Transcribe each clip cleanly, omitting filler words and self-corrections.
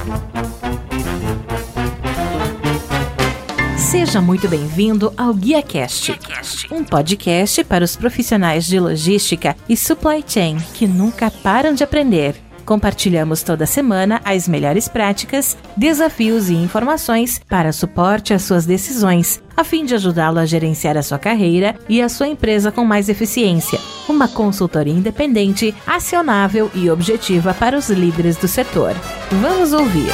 Seja muito bem-vindo ao GuiaCast, um podcast para os profissionais de logística e supply chain que nunca param de aprender. Compartilhamos toda semana as melhores práticas, desafios e informações para suporte às suas decisões, a fim de ajudá-lo a gerenciar a sua carreira e a sua empresa com mais eficiência. Uma consultoria independente, acionável e objetiva para os líderes do setor. Vamos ouvir!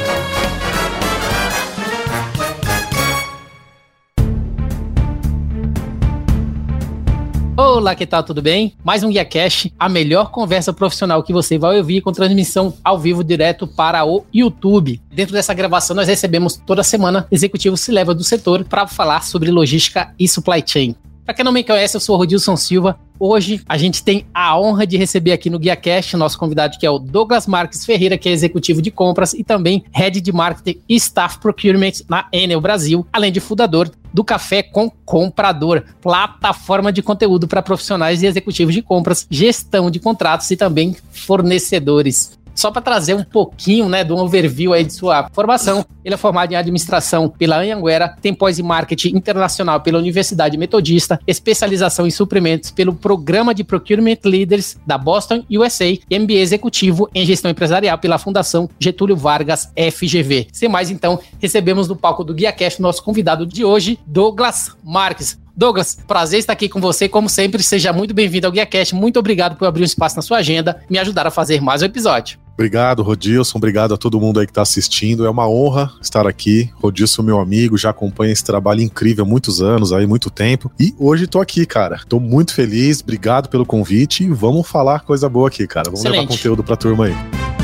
Olá, que tal? Tudo bem? Mais um GuiaCast, a melhor conversa profissional que você vai ouvir com transmissão ao vivo direto para o YouTube. Dentro dessa gravação, nós recebemos toda semana executivos C-level do setor para falar sobre logística e supply chain. Para quem não me conhece, eu sou o Rodilson Silva. Hoje a gente tem a honra de receber aqui no GuiaCast nosso convidado, que é o Douglas Marques Ferreira, que é executivo de compras e também Head de Marketing e Staff Procurement na Enel Brasil, além de fundador do Café com Comprador, plataforma de conteúdo para profissionais e executivos de compras, gestão de contratos e também fornecedores. Só para trazer um pouquinho, de um overview aí de sua formação, ele é formado em administração pela Anhanguera, tem pós em marketing internacional pela Universidade Metodista, especialização em suprimentos pelo Programa de Procurement Leaders da Boston, USA, e MBA executivo em gestão empresarial pela Fundação Getúlio Vargas FGV. Sem mais, então, recebemos no palco do GuiaCast nosso convidado de hoje, Douglas Marques. Douglas, prazer estar aqui com você, como sempre, seja muito bem-vindo ao GuiaCast, muito obrigado por abrir um espaço na sua agenda e me ajudar a fazer mais um episódio. Obrigado, Rodilson, obrigado a todo mundo aí que está assistindo, é uma honra estar aqui. Rodilson, meu amigo, já acompanha esse trabalho incrível há muitos anos, aí muito tempo, e hoje tô aqui, cara, tô muito feliz, obrigado pelo convite e vamos falar coisa boa aqui, cara, vamos Excelente. Levar conteúdo pra turma aí.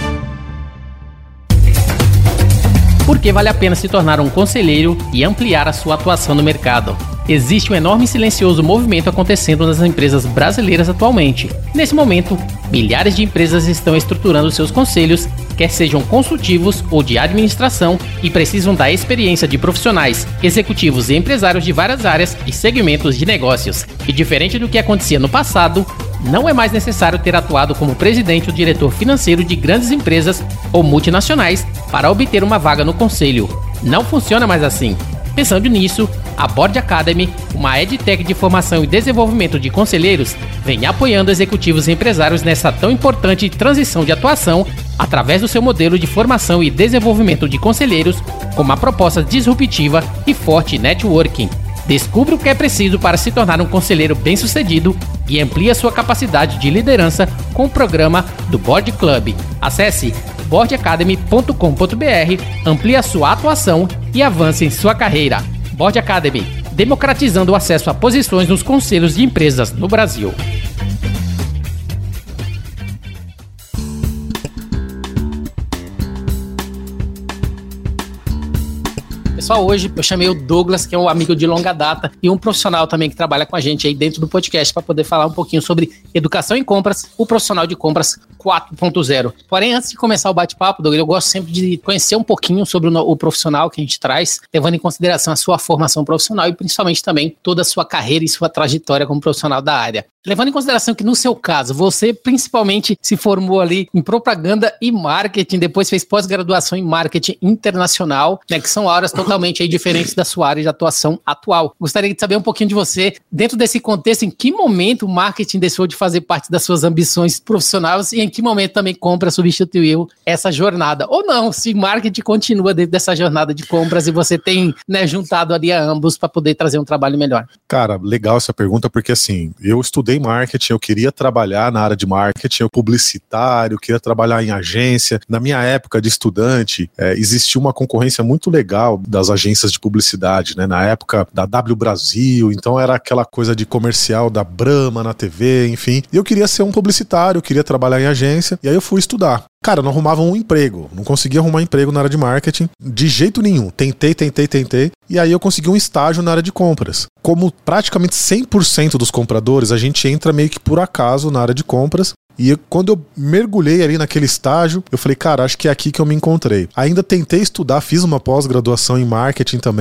Por que vale a pena se tornar um conselheiro e ampliar a sua atuação no mercado? Existe um enorme e silencioso movimento acontecendo nas empresas brasileiras atualmente. Nesse momento, milhares de empresas estão estruturando seus conselhos, quer sejam consultivos ou de administração, e precisam da experiência de profissionais, executivos e empresários de várias áreas e segmentos de negócios. E diferente do que acontecia no passado, não é mais necessário ter atuado como presidente ou diretor financeiro de grandes empresas ou multinacionais para obter uma vaga no conselho. Não funciona mais assim. Pensando nisso, a Board Academy, uma edtech de formação e desenvolvimento de conselheiros, vem apoiando executivos e empresários nessa tão importante transição de atuação através do seu modelo de formação e desenvolvimento de conselheiros com uma proposta disruptiva e forte networking. Descubra o que é preciso para se tornar um conselheiro bem-sucedido e amplie a sua capacidade de liderança com o programa do Board Club. Acesse boardacademy.com.br, amplie a sua atuação e avance em sua carreira. Board Academy, democratizando o acesso a posições nos conselhos de empresas no Brasil. Pessoal, hoje eu chamei o Douglas, que é um amigo de longa data e um profissional também que trabalha com a gente aí dentro do podcast para poder falar um pouquinho sobre educação em compras, o profissional de compras 4.0. Porém, antes de começar o bate-papo, Douglas, eu gosto sempre de conhecer um pouquinho sobre o profissional que a gente traz, levando em consideração a sua formação profissional e principalmente também toda a sua carreira e sua trajetória como profissional da área. Levando em consideração que no seu caso, você principalmente se formou ali em propaganda e marketing, depois fez pós-graduação em marketing internacional, que são áreas totalmente aí diferentes da sua área de atuação atual. Gostaria de saber um pouquinho de você, dentro desse contexto, em que momento o marketing deixou de fazer parte das suas ambições profissionais e em que momento também compra substituiu essa jornada? Ou não, se marketing continua dentro dessa jornada de compras e você tem juntado ali a ambos para poder trazer um trabalho melhor? Cara, legal essa pergunta, porque assim, eu estudei marketing, eu queria trabalhar na área de marketing, eu publicitário, eu queria trabalhar em agência. Na minha época de estudante, existia uma concorrência muito legal das agências de publicidade, na época da W Brasil, então era aquela coisa de comercial da Brahma na TV, enfim. E eu queria ser um publicitário, eu queria trabalhar em agência, e aí eu fui estudar. Cara, não arrumava um emprego, não conseguia arrumar emprego na área de marketing, de jeito nenhum. Tentei, e aí eu consegui um estágio na área de compras. Como praticamente 100% dos compradores, a gente entra meio que por acaso na área de compras. E quando eu mergulhei ali naquele estágio, eu falei, cara, acho que é aqui que eu me encontrei. Ainda tentei estudar, fiz uma pós-graduação em marketing também.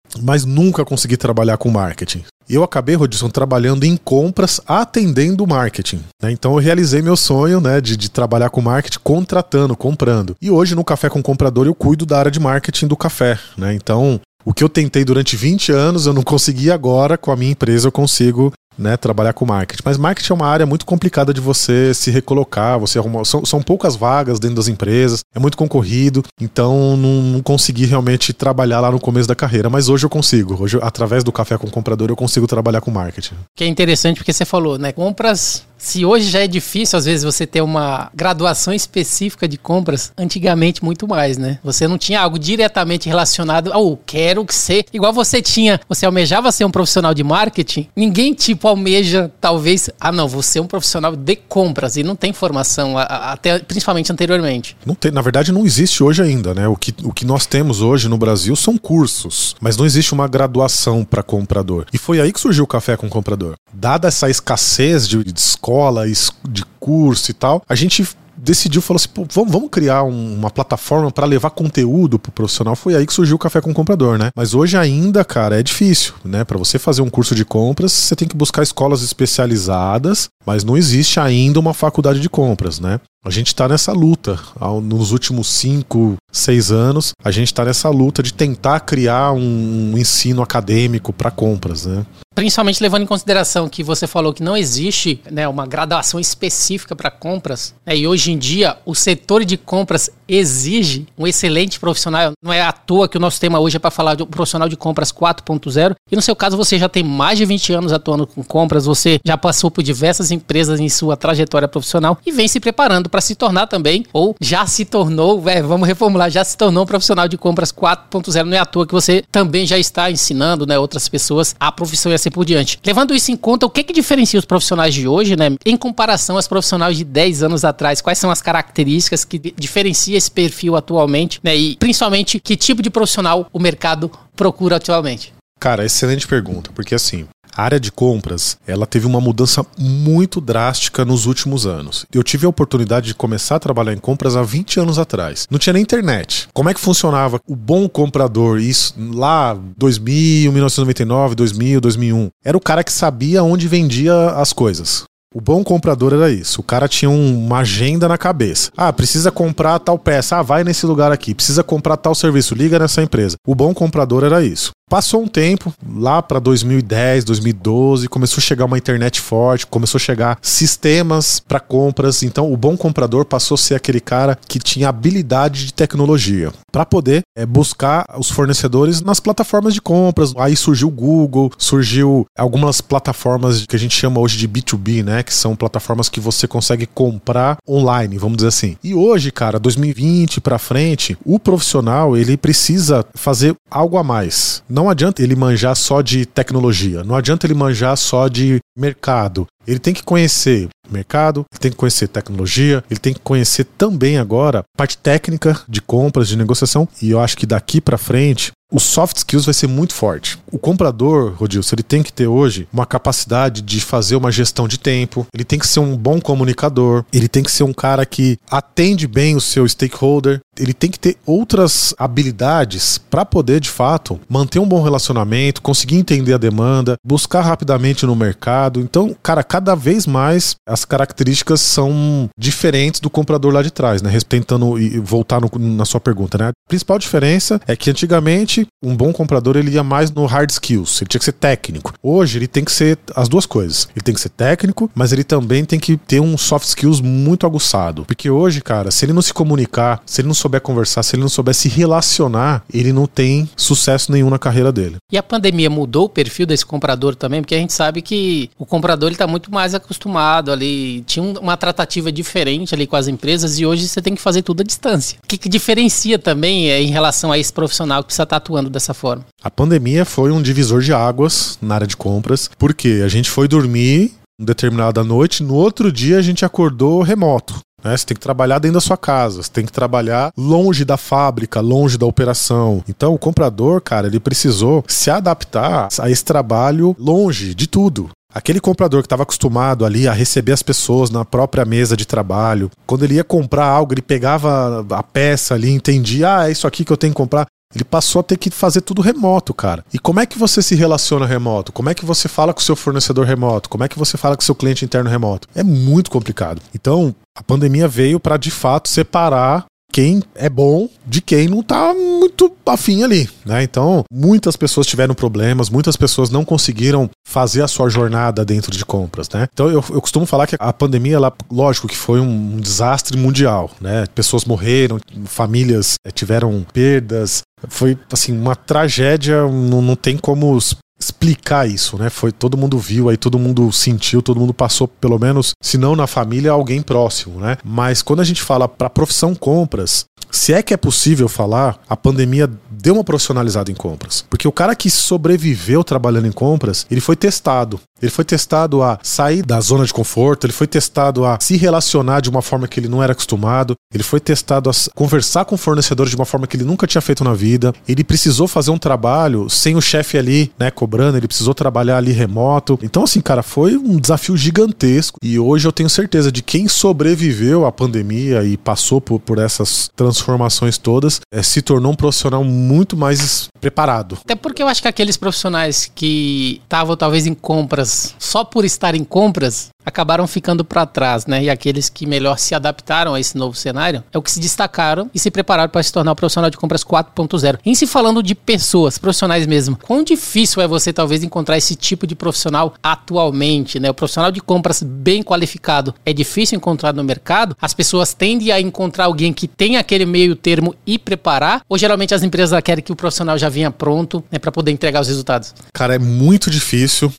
mas nunca consegui trabalhar com marketing. Eu acabei, Rodilson, trabalhando em compras, atendendo marketing, né? Então eu realizei meu sonho, né, de trabalhar com marketing, contratando, comprando. E hoje no Café com Comprador eu cuido da área de marketing do café, né? Então o que eu tentei durante 20 anos eu não consegui, agora com a minha empresa eu consigo, né, trabalhar com marketing. Mas marketing é uma área muito complicada de você se recolocar, você arrumar. São poucas vagas dentro das empresas, é muito concorrido, então não consegui realmente trabalhar lá no começo da carreira. Mas hoje eu consigo. Hoje, através do Café com o Comprador, eu consigo trabalhar com marketing. Que é interessante porque você falou, né? Compras. Se hoje já é difícil, às vezes, você ter uma graduação específica de compras, antigamente muito mais, né? Você não tinha algo diretamente relacionado ao quero que ser. Igual você tinha, você almejava ser um profissional de marketing, ninguém tipo almeja, talvez, não, você é um profissional de compras e não tem formação, até principalmente anteriormente. Não tem, na verdade não existe hoje ainda, né? O que nós temos hoje no Brasil são cursos, mas não existe uma graduação para comprador. E foi aí que surgiu o Café com Comprador. Dada essa escassez de escola, de curso e tal, a gente decidiu, falou assim, pô, vamos criar uma plataforma para levar conteúdo pro profissional. Foi aí que surgiu o Café com Comprador, né? Mas hoje ainda, cara, é difícil, né? Para você fazer um curso de compras, você tem que buscar escolas especializadas, mas não existe ainda uma faculdade de compras, né? A gente está nessa luta, nos últimos 5, 6 anos, a gente está nessa luta de tentar criar um ensino acadêmico para compras, né? Principalmente levando em consideração que você falou que não existe, né, uma graduação específica para compras, né, e hoje em dia o setor de compras exige um excelente profissional. Não é à toa que o nosso tema hoje é para falar de um profissional de compras 4.0, e no seu caso você já tem mais de 20 anos atuando com compras, você já passou por diversas empresas em sua trajetória profissional e vem se preparando para se tornar também, ou já se tornou, vamos reformular, já se tornou um profissional de compras 4.0. Não é à toa que você também já está ensinando, né, outras pessoas a profissão e assim por diante. Levando isso em conta, o que diferencia os profissionais de hoje, né, em comparação aos profissionais de 10 anos atrás? Quais são as características que diferenciam esse perfil atualmente, né, e principalmente que tipo de profissional o mercado procura atualmente? Cara, excelente pergunta, porque assim, a área de compras, ela teve uma mudança muito drástica nos últimos anos. Eu tive a oportunidade de começar a trabalhar em compras há 20 anos atrás. Não tinha nem internet. Como é que funcionava o bom comprador? Isso lá, 2000, 1999, 2000, 2001. Era o cara que sabia onde vendia as coisas. O bom comprador era isso. O cara tinha uma agenda na cabeça. Precisa comprar tal peça. Vai nesse lugar aqui. Precisa comprar tal serviço. Liga nessa empresa. O bom comprador era isso. Passou um tempo, lá para 2010, 2012, começou a chegar uma internet forte, começou a chegar sistemas para compras. Então, o bom comprador passou a ser aquele cara que tinha habilidade de tecnologia para poder buscar os fornecedores nas plataformas de compras. Aí surgiu o Google, surgiu algumas plataformas que a gente chama hoje de B2B, né? Que são plataformas que você consegue comprar online, vamos dizer assim. E hoje, cara, 2020 para frente, o profissional, ele precisa fazer algo a mais. Não adianta ele manjar só de tecnologia, não adianta ele manjar só de mercado. Ele tem que conhecer mercado, ele tem que conhecer tecnologia, ele tem que conhecer também agora parte técnica de compras, de negociação. E eu acho que daqui para frente o soft skills vai ser muito forte. O comprador, Rodilson, ele tem que ter hoje uma capacidade de fazer uma gestão de tempo, ele tem que ser um bom comunicador, ele tem que ser um cara que atende bem o seu stakeholder, ele tem que ter outras habilidades para poder, de fato, manter um bom relacionamento, conseguir entender a demanda, buscar rapidamente no mercado. Então, cara, cada vez mais as características são diferentes do comprador lá de trás, né? Tentando voltar na sua pergunta, né? A principal diferença é que antigamente um bom comprador ele ia mais no hard skills, ele tinha que ser técnico. Hoje ele tem que ser as duas coisas. Ele tem que ser técnico, mas ele também tem que ter um soft skills muito aguçado. Porque hoje, cara, se ele não se comunicar, se ele não souber conversar, se ele não souber se relacionar, ele não tem sucesso nenhum na carreira dele. E a pandemia mudou o perfil desse comprador também? Porque a gente sabe que o comprador ele está muito mais acostumado ali, tinha uma tratativa diferente ali com as empresas e hoje você tem que fazer tudo à distância. O que diferencia também em relação a esse profissional que precisa estar atuando dessa forma? A pandemia foi um divisor de águas na área de compras, porque a gente foi dormir uma determinada noite, no outro dia a gente acordou remoto. Você tem que trabalhar dentro da sua casa, você tem que trabalhar longe da fábrica, longe da operação. Então o comprador, cara, ele precisou se adaptar a esse trabalho longe de tudo. Aquele comprador que estava acostumado ali a receber as pessoas na própria mesa de trabalho, quando ele ia comprar algo, ele pegava a peça ali, entendia, é isso aqui que eu tenho que comprar. Ele passou a ter que fazer tudo remoto, cara. E como é que você se relaciona remoto? Como é que você fala com o seu fornecedor remoto? Como é que você fala com o seu cliente interno remoto? É muito complicado. Então, a pandemia veio para, de fato, separar quem é bom de quem não tá muito afim ali, né? Então, muitas pessoas tiveram problemas, muitas pessoas não conseguiram fazer a sua jornada dentro de compras, né? Então, eu costumo falar que a pandemia, ela, lógico que foi um desastre mundial, né? Pessoas morreram, famílias tiveram perdas, foi, assim, uma tragédia, não tem como explicar isso, né? Todo mundo viu, aí todo mundo sentiu, todo mundo passou, pelo menos, se não na família, alguém próximo, né? Mas quando a gente fala para profissão compras, se é que é possível falar, a pandemia deu uma profissionalizada em compras. Porque o cara que sobreviveu trabalhando em compras, ele foi testado. Ele foi testado a sair da zona de conforto, ele foi testado a se relacionar de uma forma que ele não era acostumado, ele foi testado a conversar com fornecedores de uma forma que ele nunca tinha feito na vida, ele precisou fazer um trabalho sem o chefe ali, né, cobrando, ele precisou trabalhar ali remoto. Então, assim, cara, foi um desafio gigantesco e hoje eu tenho certeza de quem sobreviveu à pandemia e passou por essas transformações todas, se tornou um profissional muito mais preparado. Até porque eu acho que aqueles profissionais que estavam talvez em compras só por estar em compras acabaram ficando para trás, né? E aqueles que melhor se adaptaram a esse novo cenário é o que se destacaram e se prepararam para se tornar o profissional de compras 4.0. Em se falando de pessoas, profissionais mesmo, quão difícil é você talvez encontrar esse tipo de profissional atualmente, né? O profissional de compras bem qualificado é difícil encontrar no mercado? As pessoas tendem a encontrar alguém que tem aquele meio termo e preparar? Ou geralmente as empresas querem que o profissional já venha pronto, né, para poder entregar os resultados? Cara, é muito difícil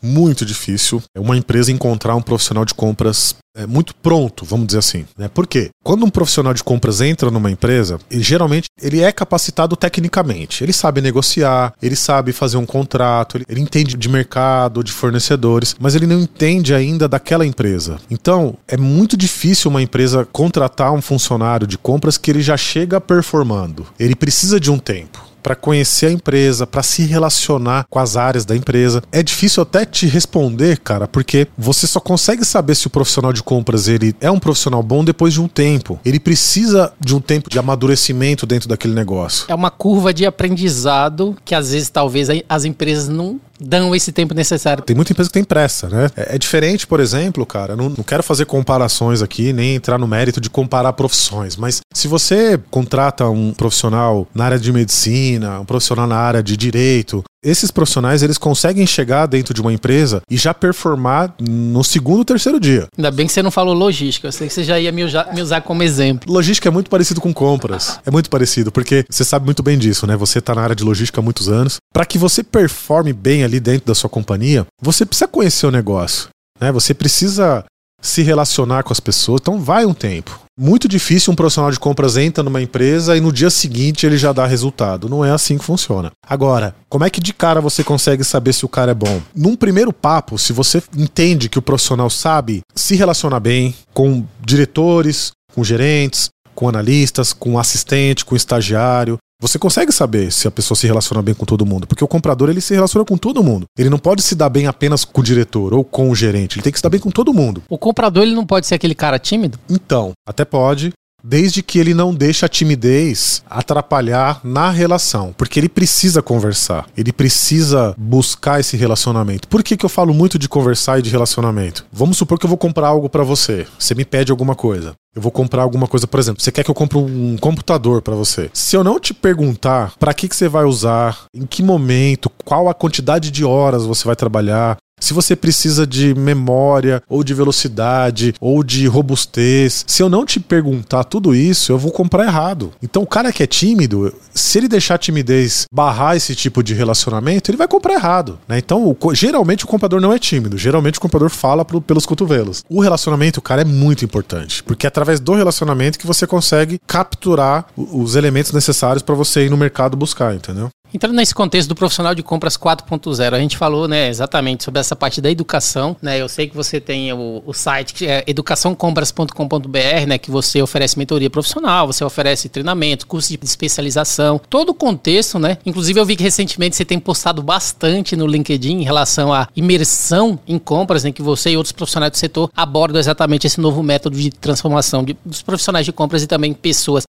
uma empresa encontrar um profissional de compras muito pronto, vamos dizer assim, né? Por quê? Quando um profissional de compras entra numa empresa, geralmente ele é capacitado tecnicamente. Ele sabe negociar, ele sabe fazer um contrato, ele entende de mercado, de fornecedores, mas ele não entende ainda daquela empresa. Então, é muito difícil uma empresa contratar um funcionário de compras que ele já chega performando. Ele precisa de um tempo para conhecer a empresa, para se relacionar com as áreas da empresa. É difícil até te responder, cara, porque você só consegue saber se o profissional de compras ele é um profissional bom depois de um tempo. Ele precisa de um tempo de amadurecimento dentro daquele negócio. É uma curva de aprendizado que às vezes talvez as empresas não dão esse tempo necessário. Tem muita empresa que tem pressa, né? É diferente, por exemplo, cara, não quero fazer comparações aqui, nem entrar no mérito de comparar profissões, mas se você contrata um profissional na área de medicina, um profissional na área de direito, esses profissionais, eles conseguem chegar dentro de uma empresa e já performar no segundo, terceiro dia. Ainda bem que você não falou logística, eu sei que você já ia me usar como exemplo. Logística é muito parecido com compras, é muito parecido, porque você sabe muito bem disso, né? Você tá na área de logística há muitos anos. Para que você performe bem ali dentro da sua companhia, você precisa conhecer o negócio, né? Você precisa se relacionar com as pessoas, então vai um tempo. Muito difícil um profissional de compras entra numa empresa e no dia seguinte ele já dá resultado. Não é assim que funciona. Agora, como é que de cara você consegue saber se o cara é bom? Num primeiro papo, se você entende que o profissional sabe se relacionar bem com diretores, com gerentes, com analistas, com assistente, com estagiário, você consegue saber se a pessoa se relaciona bem com todo mundo, porque o comprador ele se relaciona com todo mundo. Ele não pode se dar bem apenas com o diretor ou com o gerente, ele tem que se dar bem com todo mundo. O comprador ele não pode ser aquele cara tímido? Então, até pode, desde que ele não deixe a timidez atrapalhar na relação, porque ele precisa conversar, ele precisa buscar esse relacionamento. Por que eu falo muito de conversar e de relacionamento? Vamos supor que eu vou comprar algo pra você, você me pede alguma coisa. Eu vou comprar alguma coisa, por exemplo, você quer que eu compre um computador pra você. Se eu não te perguntar pra que você vai usar, em que momento, qual a quantidade de horas você vai trabalhar, se você precisa de memória, ou de velocidade, ou de robustez, se eu não te perguntar tudo isso, eu vou comprar errado. Então o cara que é tímido, se ele deixar a timidez barrar esse tipo de relacionamento, ele vai comprar errado, né? Então geralmente o comprador não é tímido, geralmente o comprador fala pelos cotovelos. O relacionamento, cara, é muito importante, porque é através do relacionamento que você consegue capturar os elementos necessários para você ir no mercado buscar, entendeu? Entrando nesse contexto do profissional de compras 4.0, a gente falou, né, exatamente sobre essa parte da educação, né? Eu sei que você tem o site que é educaçãocompras.com.br, né, que você oferece mentoria profissional, você oferece treinamento, curso de especialização, todo o contexto, né? Inclusive eu vi que recentemente você tem postado bastante no LinkedIn em relação à imersão em compras, né, que você e outros profissionais do setor abordam exatamente esse novo método de transformação dos profissionais de compras e também pessoas.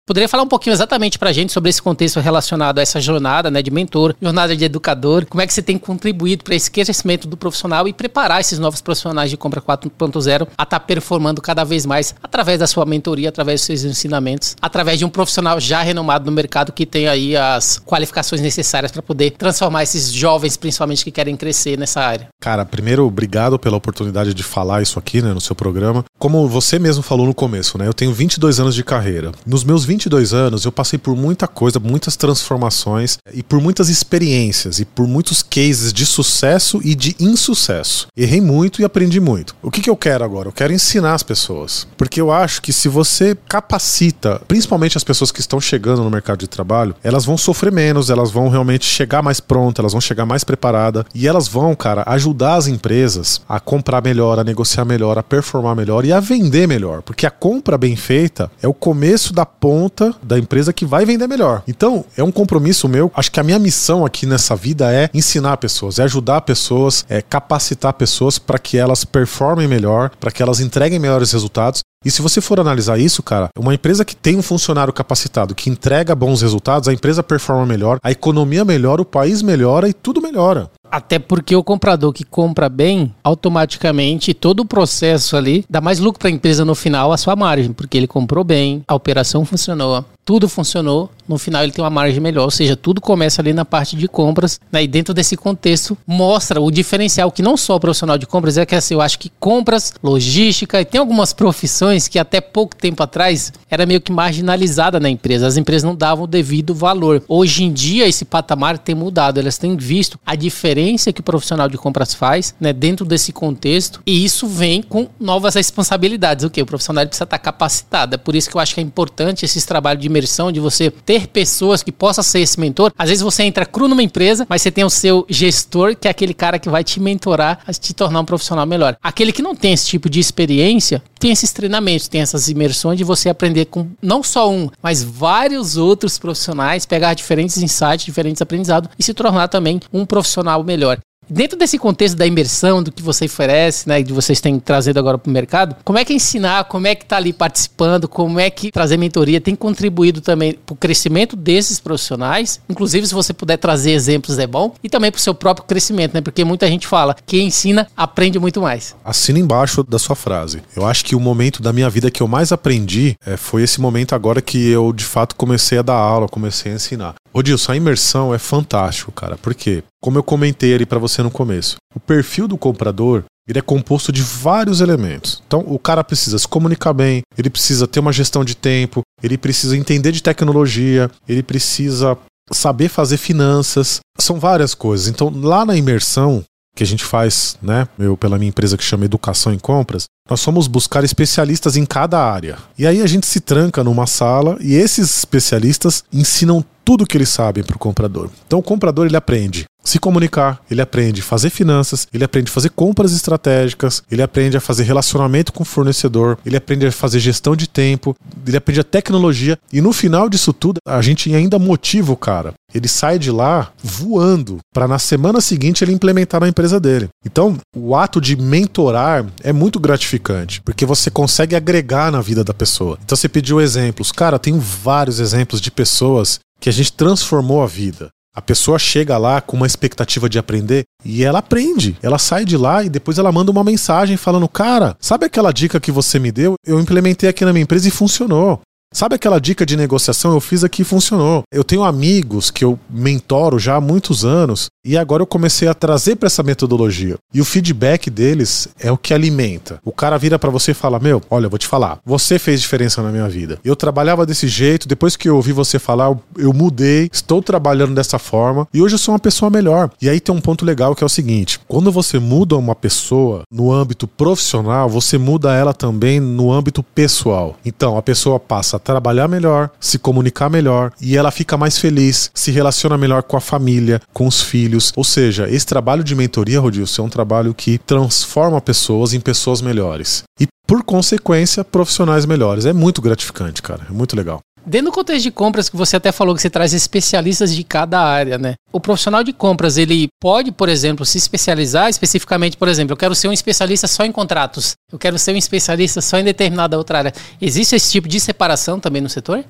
Poderia falar um pouquinho exatamente pra gente sobre esse contexto relacionado a essa jornada, né, de mentor, jornada de educador, como é que você tem contribuído para esse crescimento do profissional e preparar esses novos profissionais de compra 4.0 a estar performando cada vez mais através da sua mentoria, através dos seus ensinamentos, através de um profissional já renomado no mercado que tem aí as qualificações necessárias para poder transformar esses jovens, principalmente que querem crescer nessa área. Cara, primeiro, obrigado pela oportunidade de falar isso aqui, né, no seu programa. Como você mesmo falou no começo, né, eu tenho 22 anos de carreira. Nos meus 22 anos, eu passei por muita coisa, muitas transformações e por muitas experiências e por muitos cases de sucesso e de insucesso. Errei muito e aprendi muito. O que eu quero agora? Eu quero ensinar as pessoas. Porque eu acho que se você capacita, principalmente as pessoas que estão chegando no mercado de trabalho, elas vão sofrer menos, elas vão realmente chegar mais prontas, elas vão chegar mais preparadas e elas vão, cara, ajudar as empresas a comprar melhor, a negociar melhor, a performar melhor e a vender melhor. Porque a compra bem feita é o começo da ponta da empresa que vai vender melhor. Então, é um compromisso meu. Acho que a minha missão aqui nessa vida é ensinar pessoas, é ajudar pessoas, é capacitar pessoas para que elas performem melhor, para que elas entreguem melhores resultados. E se você for analisar isso, cara, uma empresa que tem um funcionário capacitado, que entrega bons resultados, a empresa performa melhor, a economia melhora, o país melhora e tudo melhora. Até porque o comprador que compra bem, automaticamente todo o processo ali dá mais lucro para a empresa no final, a sua margem, porque ele comprou bem, a operação funcionou, tudo funcionou, no final ele tem uma margem melhor, ou seja, tudo começa ali na parte de compras, né? E dentro desse contexto mostra o diferencial que não só o profissional de compras, é que assim, eu acho que compras, logística, e tem algumas profissões que até pouco tempo atrás era meio que marginalizada na empresa, as empresas não davam o devido valor. Hoje em dia esse patamar tem mudado, elas têm visto a diferença que o profissional de compras faz, né, dentro desse contexto, e isso vem com novas responsabilidades. O que? O profissional precisa estar capacitado. É por isso que eu acho que é importante esses trabalhos de imersão, de você ter pessoas que possam ser esse mentor. Às vezes você entra cru numa empresa, mas você tem o seu gestor, que é aquele cara que vai te mentorar a te tornar um profissional melhor. Aquele que não tem esse tipo de experiência, tem esses treinamentos, tem essas imersões de você aprender com não só um, mas vários outros profissionais, pegar diferentes insights, diferentes aprendizados e se tornar também um profissional melhor. Dentro desse contexto da imersão, do que você oferece, né, e de vocês têm trazido agora para o mercado, como é que ensinar, como é que está ali participando, como é que trazer mentoria tem contribuído também para o crescimento desses profissionais? Inclusive, se você puder trazer exemplos é bom, e também para o seu próprio crescimento, né? Porque muita gente fala, quem ensina aprende muito mais. Assina embaixo da sua frase. Eu acho que o momento da minha vida que eu mais aprendi foi esse momento agora que eu de fato comecei a dar aula, comecei a ensinar. Ô Dilson, a imersão é fantástico, cara. Por quê? Como eu comentei ali pra você no começo, o perfil do comprador, ele é composto de vários elementos. Então, o cara precisa se comunicar bem, ele precisa ter uma gestão de tempo, ele precisa entender de tecnologia, ele precisa saber fazer finanças. São várias coisas. Então, lá na imersão que a gente faz, né, pela minha empresa que chama Educação em Compras, nós fomos buscar especialistas em cada área. E aí a gente se tranca numa sala e esses especialistas ensinam tudo que eles sabem para o comprador. Então o comprador ele aprende se comunicar, ele aprende a fazer finanças, ele aprende a fazer compras estratégicas, ele aprende a fazer relacionamento com o fornecedor, ele aprende a fazer gestão de tempo, ele aprende a tecnologia e no final disso tudo a gente ainda motiva o cara. Ele sai de lá voando para na semana seguinte ele implementar na empresa dele. Então o ato de mentorar é muito gratificante, porque você consegue agregar na vida da pessoa. Então você pediu exemplos. Cara, tem vários exemplos de pessoas que a gente transformou a vida. A pessoa chega lá com uma expectativa de aprender e ela aprende. Ela sai de lá e depois ela manda uma mensagem falando: cara, sabe aquela dica que você me deu? Eu implementei aqui na minha empresa e funcionou. Sabe aquela dica de negociação? Eu fiz aqui e funcionou. Eu tenho amigos que eu mentoro já há muitos anos e agora eu comecei a trazer para essa metodologia. E o feedback deles é o que alimenta. O cara vira para você e fala: meu, olha, eu vou te falar, você fez diferença na minha vida. Eu trabalhava desse jeito, depois que eu ouvi você falar, eu mudei, estou trabalhando dessa forma e hoje eu sou uma pessoa melhor. E aí tem um ponto legal que é o seguinte: quando você muda uma pessoa no âmbito profissional, você muda ela também no âmbito pessoal. Então a pessoa passa a trabalhar melhor, se comunicar melhor e ela fica mais feliz, se relaciona melhor com a família, com os filhos. Ou seja, esse trabalho de mentoria, Rodilson, é um trabalho que transforma pessoas em pessoas melhores. E, por consequência, profissionais melhores. É muito gratificante, cara. É muito legal. Dentro do contexto de compras, que você até falou que você traz especialistas de cada área, né? O profissional de compras, ele pode, por exemplo, se especializar especificamente, por exemplo, eu quero ser um especialista só em contratos, eu quero ser um especialista só em determinada outra área. Existe esse tipo de separação também no setor?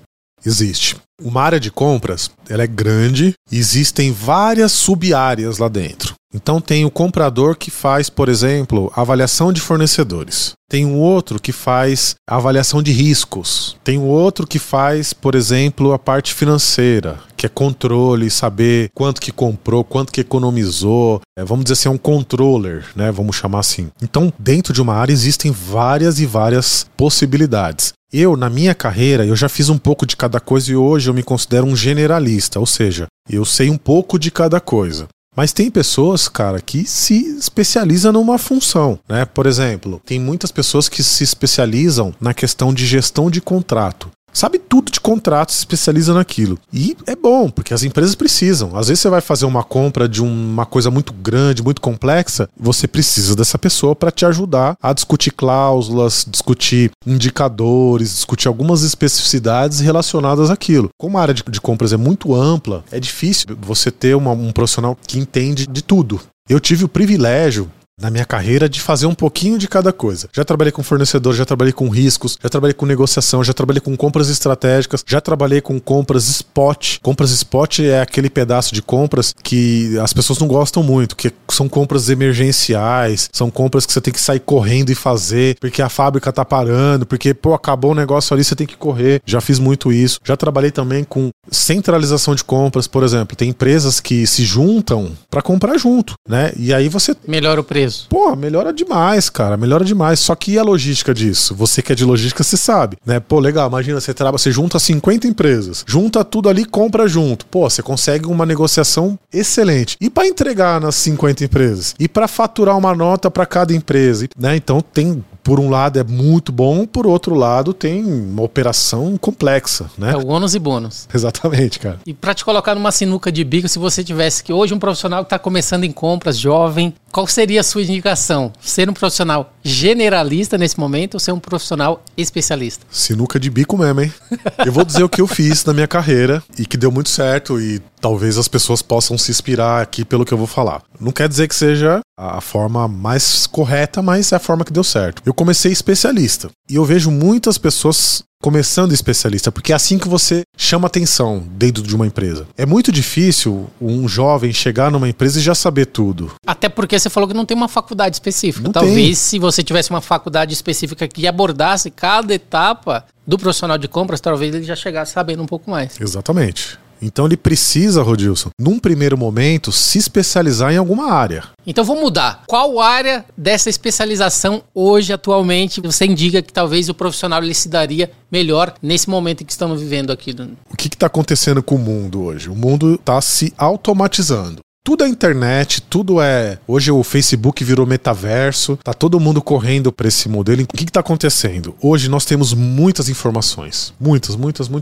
Existe. Uma área de compras, ela é grande, existem várias sub-áreas lá dentro. Então tem o comprador que faz, por exemplo, avaliação de fornecedores. Tem um outro que faz avaliação de riscos. Tem um outro que faz, por exemplo, a parte financeira, que é controle, saber quanto que comprou, quanto que economizou. Vamos dizer assim, é um controller, né? Vamos chamar assim. Então, dentro de uma área existem várias e várias possibilidades. Eu, na minha carreira, eu já fiz um pouco de cada coisa e hoje eu me considero um generalista, ou seja, eu sei um pouco de cada coisa. Mas tem pessoas, cara, que se especializam numa função, né? Por exemplo, tem muitas pessoas que se especializam na questão de gestão de contrato. Sabe tudo de contrato, se especializa naquilo. E é bom, porque as empresas precisam. Às vezes você vai fazer uma compra de uma coisa muito grande, muito complexa, você precisa dessa pessoa para te ajudar a discutir cláusulas, discutir indicadores, discutir algumas especificidades relacionadas àquilo. Como a área de compras é muito ampla, é difícil você ter um profissional que entende de tudo. Eu tive o privilégio na minha carreira de fazer um pouquinho de cada coisa. Já trabalhei com fornecedor, já trabalhei com riscos, já trabalhei com negociação, já trabalhei com compras estratégicas, já trabalhei com compras spot. Compras spot é aquele pedaço de compras que as pessoas não gostam muito, que são compras emergenciais, são compras que você tem que sair correndo e fazer, porque a fábrica tá parando, porque, acabou o negócio ali, você tem que correr. Já fiz muito isso. Já trabalhei também com centralização de compras, por exemplo. Tem empresas que se juntam para comprar junto, né? E aí você melhora o preço. Melhora demais, cara, melhora demais. Só que e a logística disso? Você que é de logística, você sabe, né? Legal, imagina, você junta 50 empresas, junta tudo ali, compra junto. Você consegue uma negociação excelente. E para entregar nas 50 empresas? E para faturar uma nota para cada empresa, né? Então tem... Por um lado é muito bom, por outro lado tem uma operação complexa, né? É o ônus e bônus. Exatamente, cara. E para te colocar numa sinuca de bico, se você tivesse que hoje um profissional que está começando em compras, jovem, qual seria a sua indicação? Ser um profissional generalista nesse momento ou ser um profissional especialista? Sinuca de bico mesmo, hein? Eu vou dizer o que eu fiz na minha carreira e que deu muito certo e talvez as pessoas possam se inspirar aqui pelo que eu vou falar. Não quer dizer que seja a forma mais correta, mas é a forma que deu certo. Eu comecei especialista e eu vejo muitas pessoas começando especialista, porque é assim que você chama atenção dentro de uma empresa. É muito difícil um jovem chegar numa empresa e já saber tudo. Até porque você falou que não tem uma faculdade específica. Não Talvez tem. Se você tivesse uma faculdade específica que abordasse cada etapa do profissional de compras, talvez ele já chegasse sabendo um pouco mais. Exatamente. Então ele precisa, Rodilson, num primeiro momento, se especializar em alguma área. Então vou mudar. Qual área dessa especialização hoje, atualmente, você indica que talvez o profissional ele se daria melhor nesse momento em que estamos vivendo aqui? O que está acontecendo com o mundo hoje? O mundo está se automatizando. Tudo é internet, tudo é... Hoje o Facebook virou metaverso, tá todo mundo correndo para esse modelo. O que está acontecendo? Hoje nós temos muitas informações. Muitas.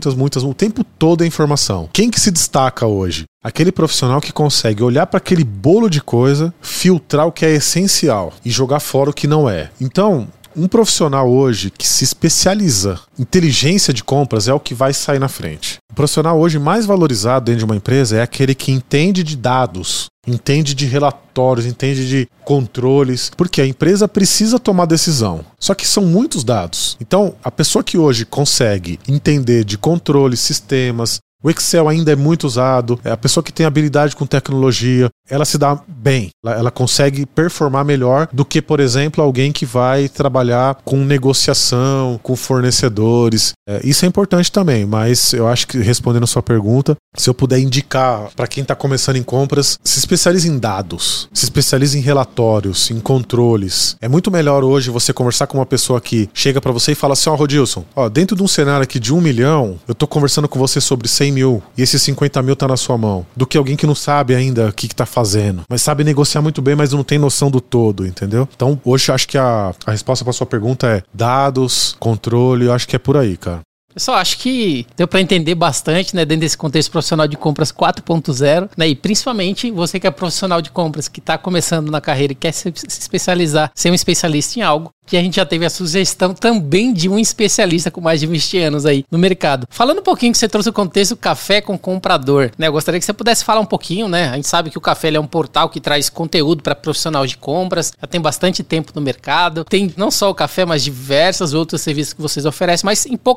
O tempo todo é informação. Quem que se destaca hoje? Aquele profissional que consegue olhar para aquele bolo de coisa, filtrar o que é essencial e jogar fora o que não é. Então... Um profissional hoje que se especializa em inteligência de compras é o que vai sair na frente. O profissional hoje mais valorizado dentro de uma empresa é aquele que entende de dados, entende de relatórios, entende de controles, porque a empresa precisa tomar decisão. Só que são muitos dados. Então, a pessoa que hoje consegue entender de controles, sistemas, o Excel ainda é muito usado, a pessoa que tem habilidade com tecnologia, ela se dá bem, ela consegue performar melhor do que, por exemplo, alguém que vai trabalhar com negociação, com fornecedores. Isso é importante também, mas eu acho que, respondendo a sua pergunta, se eu puder indicar para quem está começando em compras, se especialize em dados, se especialize em relatórios, em controles. É muito melhor hoje você conversar com uma pessoa que chega para você e fala assim, Rodilson, dentro de um cenário aqui de 1 milhão, eu estou conversando com você sobre 100 mil e esses 50 mil tá na sua mão, do que alguém que não sabe ainda o que tá fazendo, mas sabe negociar muito bem, mas não tem noção do todo, entendeu? Então, hoje eu acho que a resposta para sua pergunta é dados, controle, eu acho que é por aí, cara. Pessoal, acho que deu para entender bastante, né, dentro desse contexto profissional de compras 4.0, né, e principalmente você que é profissional de compras, que está começando na carreira e quer se especializar, ser um especialista em algo, que a gente já teve a sugestão também de um especialista com mais de 20 anos aí no mercado. Falando um pouquinho que você trouxe o contexto café com comprador, né, eu gostaria que você pudesse falar um pouquinho, né, a gente sabe que o Café ele é um portal que traz conteúdo para profissional de compras, já tem bastante tempo no mercado, tem não só o café, mas diversos outros serviços que vocês oferecem, mas em poucas palavras,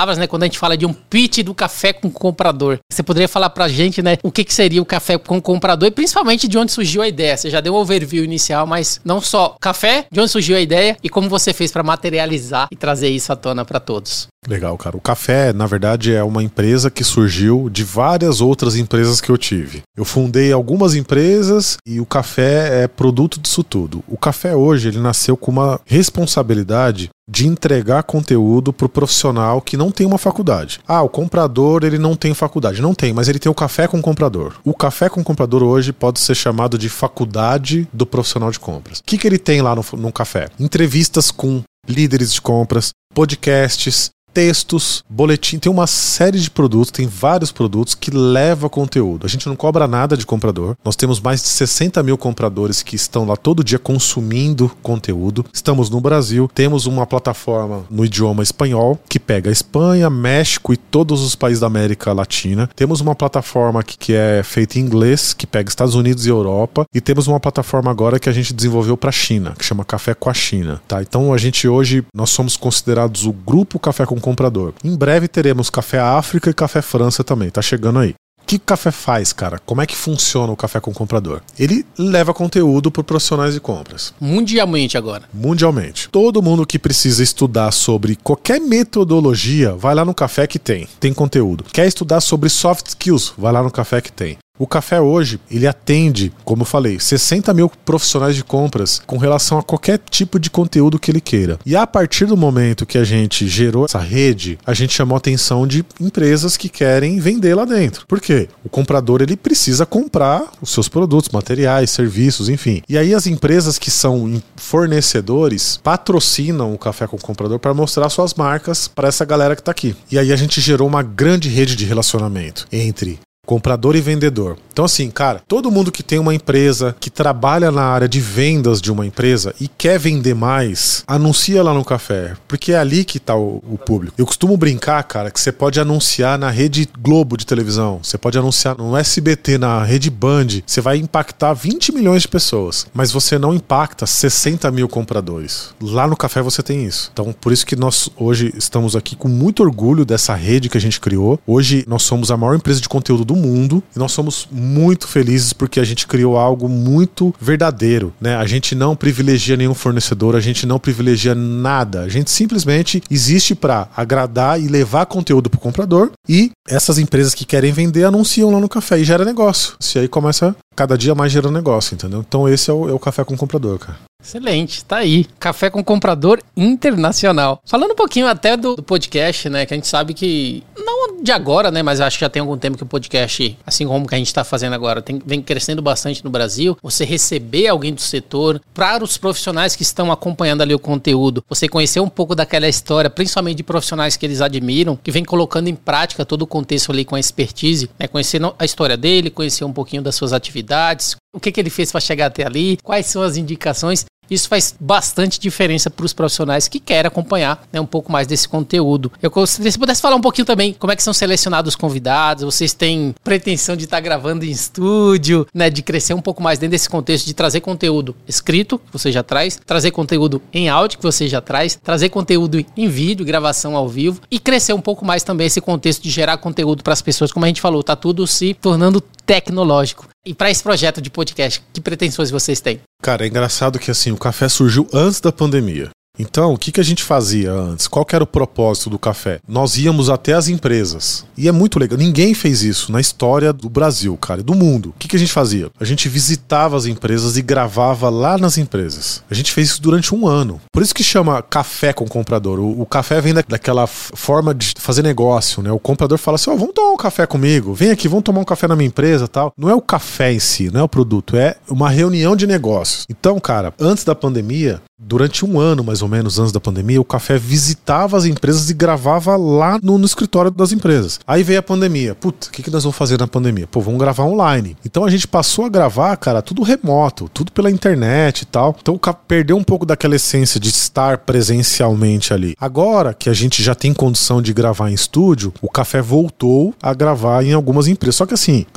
palavras, né, quando a gente fala de um pitch do café com comprador. Você poderia falar pra gente, né, o que seria o café com comprador e principalmente de onde surgiu a ideia? Você já deu um overview inicial, mas não só café, de onde surgiu a ideia e como você fez pra materializar e trazer isso à tona pra todos. Legal, cara. O café, na verdade, é uma empresa que surgiu de várias outras empresas que eu tive. Eu fundei algumas empresas e o café é produto disso tudo. O café hoje, ele nasceu com uma responsabilidade de entregar conteúdo para o profissional que não tem uma faculdade. O comprador, ele não tem faculdade. Não tem, mas ele tem o café com comprador. O café com comprador hoje pode ser chamado de faculdade do profissional de compras. O que ele tem lá no café? Entrevistas com líderes de compras, podcasts, textos, boletim, tem uma série de produtos, tem vários produtos que levam conteúdo. A gente não cobra nada de comprador. Nós temos mais de 60 mil compradores que estão lá todo dia consumindo conteúdo. Estamos no Brasil, temos uma plataforma no idioma espanhol que pega a Espanha, México e todos os países da América Latina. Temos uma plataforma que é feita em inglês, que pega Estados Unidos e Europa. E temos uma plataforma agora que a gente desenvolveu para a China, que chama Café com a China. Tá? Então a gente hoje, nós somos considerados o grupo Café com Comprador. Em breve teremos Café África e Café França também, tá chegando aí. O que o café faz, cara? Como é que funciona o Café com Comprador? Ele leva conteúdo para profissionais de compras. Mundialmente agora. Mundialmente. Todo mundo que precisa estudar sobre qualquer metodologia, vai lá no Café que tem conteúdo. Quer estudar sobre soft skills? Vai lá no Café que tem. O café hoje, ele atende, como eu falei, 60 mil profissionais de compras com relação a qualquer tipo de conteúdo que ele queira. E a partir do momento que a gente gerou essa rede, a gente chamou a atenção de empresas que querem vender lá dentro. Por quê? O comprador, ele precisa comprar os seus produtos, materiais, serviços, enfim. E aí as empresas que são fornecedores patrocinam o Café com o Comprador para mostrar suas marcas para essa galera que está aqui. E aí a gente gerou uma grande rede de relacionamento entre comprador e vendedor. Então assim, cara, todo mundo que tem uma empresa, que trabalha na área de vendas de uma empresa e quer vender mais, anuncia lá no café, porque é ali que tá o público. Eu costumo brincar, cara, que você pode anunciar na Rede Globo de televisão, você pode anunciar no SBT, na Rede Band, você vai impactar 20 milhões de pessoas, mas você não impacta 60 mil compradores. Lá no café você tem isso. Então, por isso que nós hoje estamos aqui com muito orgulho dessa rede que a gente criou. Hoje nós somos a maior empresa de conteúdo do mundo e nós somos muito felizes porque a gente criou algo muito verdadeiro, né? A gente não privilegia nenhum fornecedor, a gente não privilegia nada, a gente simplesmente existe para agradar e levar conteúdo para o comprador e essas empresas que querem vender anunciam lá no café e gera negócio. Isso aí começa cada dia mais gerando negócio, entendeu? Então esse é o Café com o Comprador, cara. Excelente, tá aí. Café com Comprador internacional. Falando um pouquinho até do podcast, né? Que a gente sabe que, não de agora, né? Mas acho que já tem algum tempo que o podcast, assim como que a gente tá fazendo agora, vem crescendo bastante no Brasil. Você receber alguém do setor, para os profissionais que estão acompanhando ali o conteúdo, você conhecer um pouco daquela história, principalmente de profissionais que eles admiram, que vem colocando em prática todo o contexto ali com a expertise, né? Conhecer a história dele, conhecer um pouquinho das suas atividades, o que ele fez para chegar até ali, quais são as indicações. Isso faz bastante diferença para os profissionais que querem acompanhar, né, um pouco mais desse conteúdo. Eu gostaria, se pudesse falar um pouquinho também como é que são selecionados os convidados, vocês têm pretensão de estar gravando em estúdio, né, de crescer um pouco mais dentro desse contexto, de trazer conteúdo escrito, que você já traz, trazer conteúdo em áudio, que você já traz, trazer conteúdo em vídeo, gravação ao vivo, e crescer um pouco mais também esse contexto de gerar conteúdo para as pessoas, como a gente falou, tá tudo se tornando tecnológico. E para esse projeto de podcast, que pretensões vocês têm? Cara, é engraçado que assim, o café surgiu antes da pandemia. Então, o que a gente fazia antes? Qual que era o propósito do café? Nós íamos até as empresas. E é muito legal. Ninguém fez isso na história do Brasil, cara, do mundo. O que a gente fazia? A gente visitava as empresas e gravava lá nas empresas. A gente fez isso durante um ano. Por isso que chama Café com o Comprador. O café vem daquela forma de fazer negócio, né? O comprador fala assim, vamos tomar um café comigo. Vem aqui, vamos tomar um café na minha empresa e tal. Não é o café em si, não é o produto. É uma reunião de negócios. Então, cara, antes da pandemia, durante um ano, mais ou menos, antes da pandemia, o café visitava as empresas e gravava lá no escritório das empresas. Aí veio a pandemia. Puta, o que nós vamos fazer na pandemia? Pô, vamos gravar online. Então a gente passou a gravar, cara, tudo remoto, tudo pela internet e tal. Então perdeu um pouco daquela essência de estar presencialmente ali. Agora que a gente já tem condição de gravar em estúdio, o café voltou a gravar em algumas empresas. Só que assim,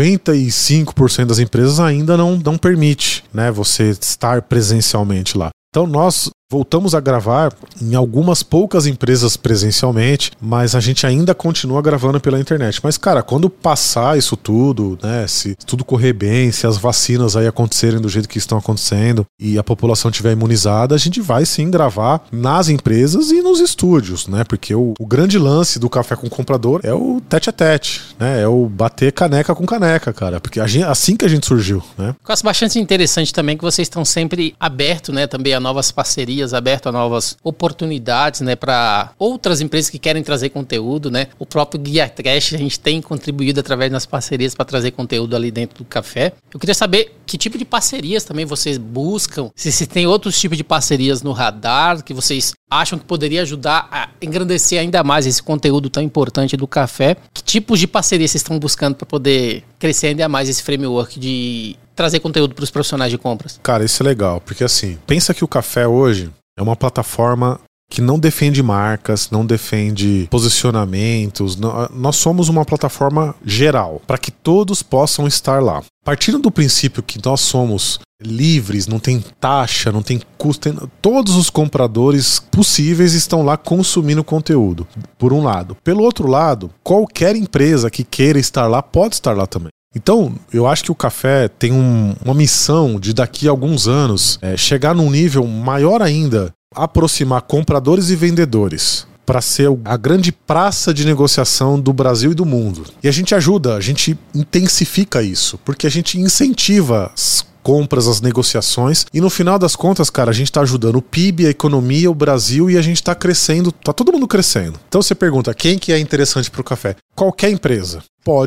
95% das empresas ainda não permite, né, você estar presencialmente lá. Então nós Voltamos a gravar em algumas poucas empresas presencialmente, mas a gente ainda continua gravando pela internet. Mas, cara, quando passar isso tudo, né, se tudo correr bem, se as vacinas aí acontecerem do jeito que estão acontecendo e a população estiver imunizada, a gente vai sim gravar nas empresas e nos estúdios, né? Porque o grande lance do Café com o Comprador é o tete a tete, né? É o bater caneca com caneca, cara. Porque assim que a gente surgiu, né? Eu acho bastante interessante também que vocês estão sempre abertos, né? Também a novas parcerias, aberto a novas oportunidades, né? Para outras empresas que querem trazer conteúdo, né? O próprio Guia Cash, a gente tem contribuído através das parcerias para trazer conteúdo ali dentro do café. Eu queria saber que tipo de parcerias também vocês buscam, se tem outros tipos de parcerias no radar que vocês acham que poderia ajudar a engrandecer ainda mais esse conteúdo tão importante do café. Que tipos de parcerias vocês estão buscando para poder crescer ainda mais esse framework de trazer conteúdo para os profissionais de compras? Cara, isso é legal, porque assim, pensa que o café hoje é uma plataforma que não defende marcas, não defende posicionamentos. Nós somos uma plataforma geral, para que todos possam estar lá. Partindo do princípio que nós somos livres, não tem taxa, não tem custo, todos os compradores possíveis estão lá consumindo conteúdo, por um lado. Pelo outro lado, qualquer empresa que queira estar lá, pode estar lá também. Então, eu acho que o café tem uma missão de daqui a alguns anos chegar num nível maior ainda, aproximar compradores e vendedores para ser a grande praça de negociação do Brasil e do mundo. E a gente ajuda, a gente intensifica isso, porque a gente incentiva as compras, as negociações, e no final das contas, cara, a gente tá ajudando o PIB, a economia, o Brasil, e a gente tá crescendo, tá todo mundo crescendo. Então você pergunta, quem que é interessante pro café? Qualquer empresa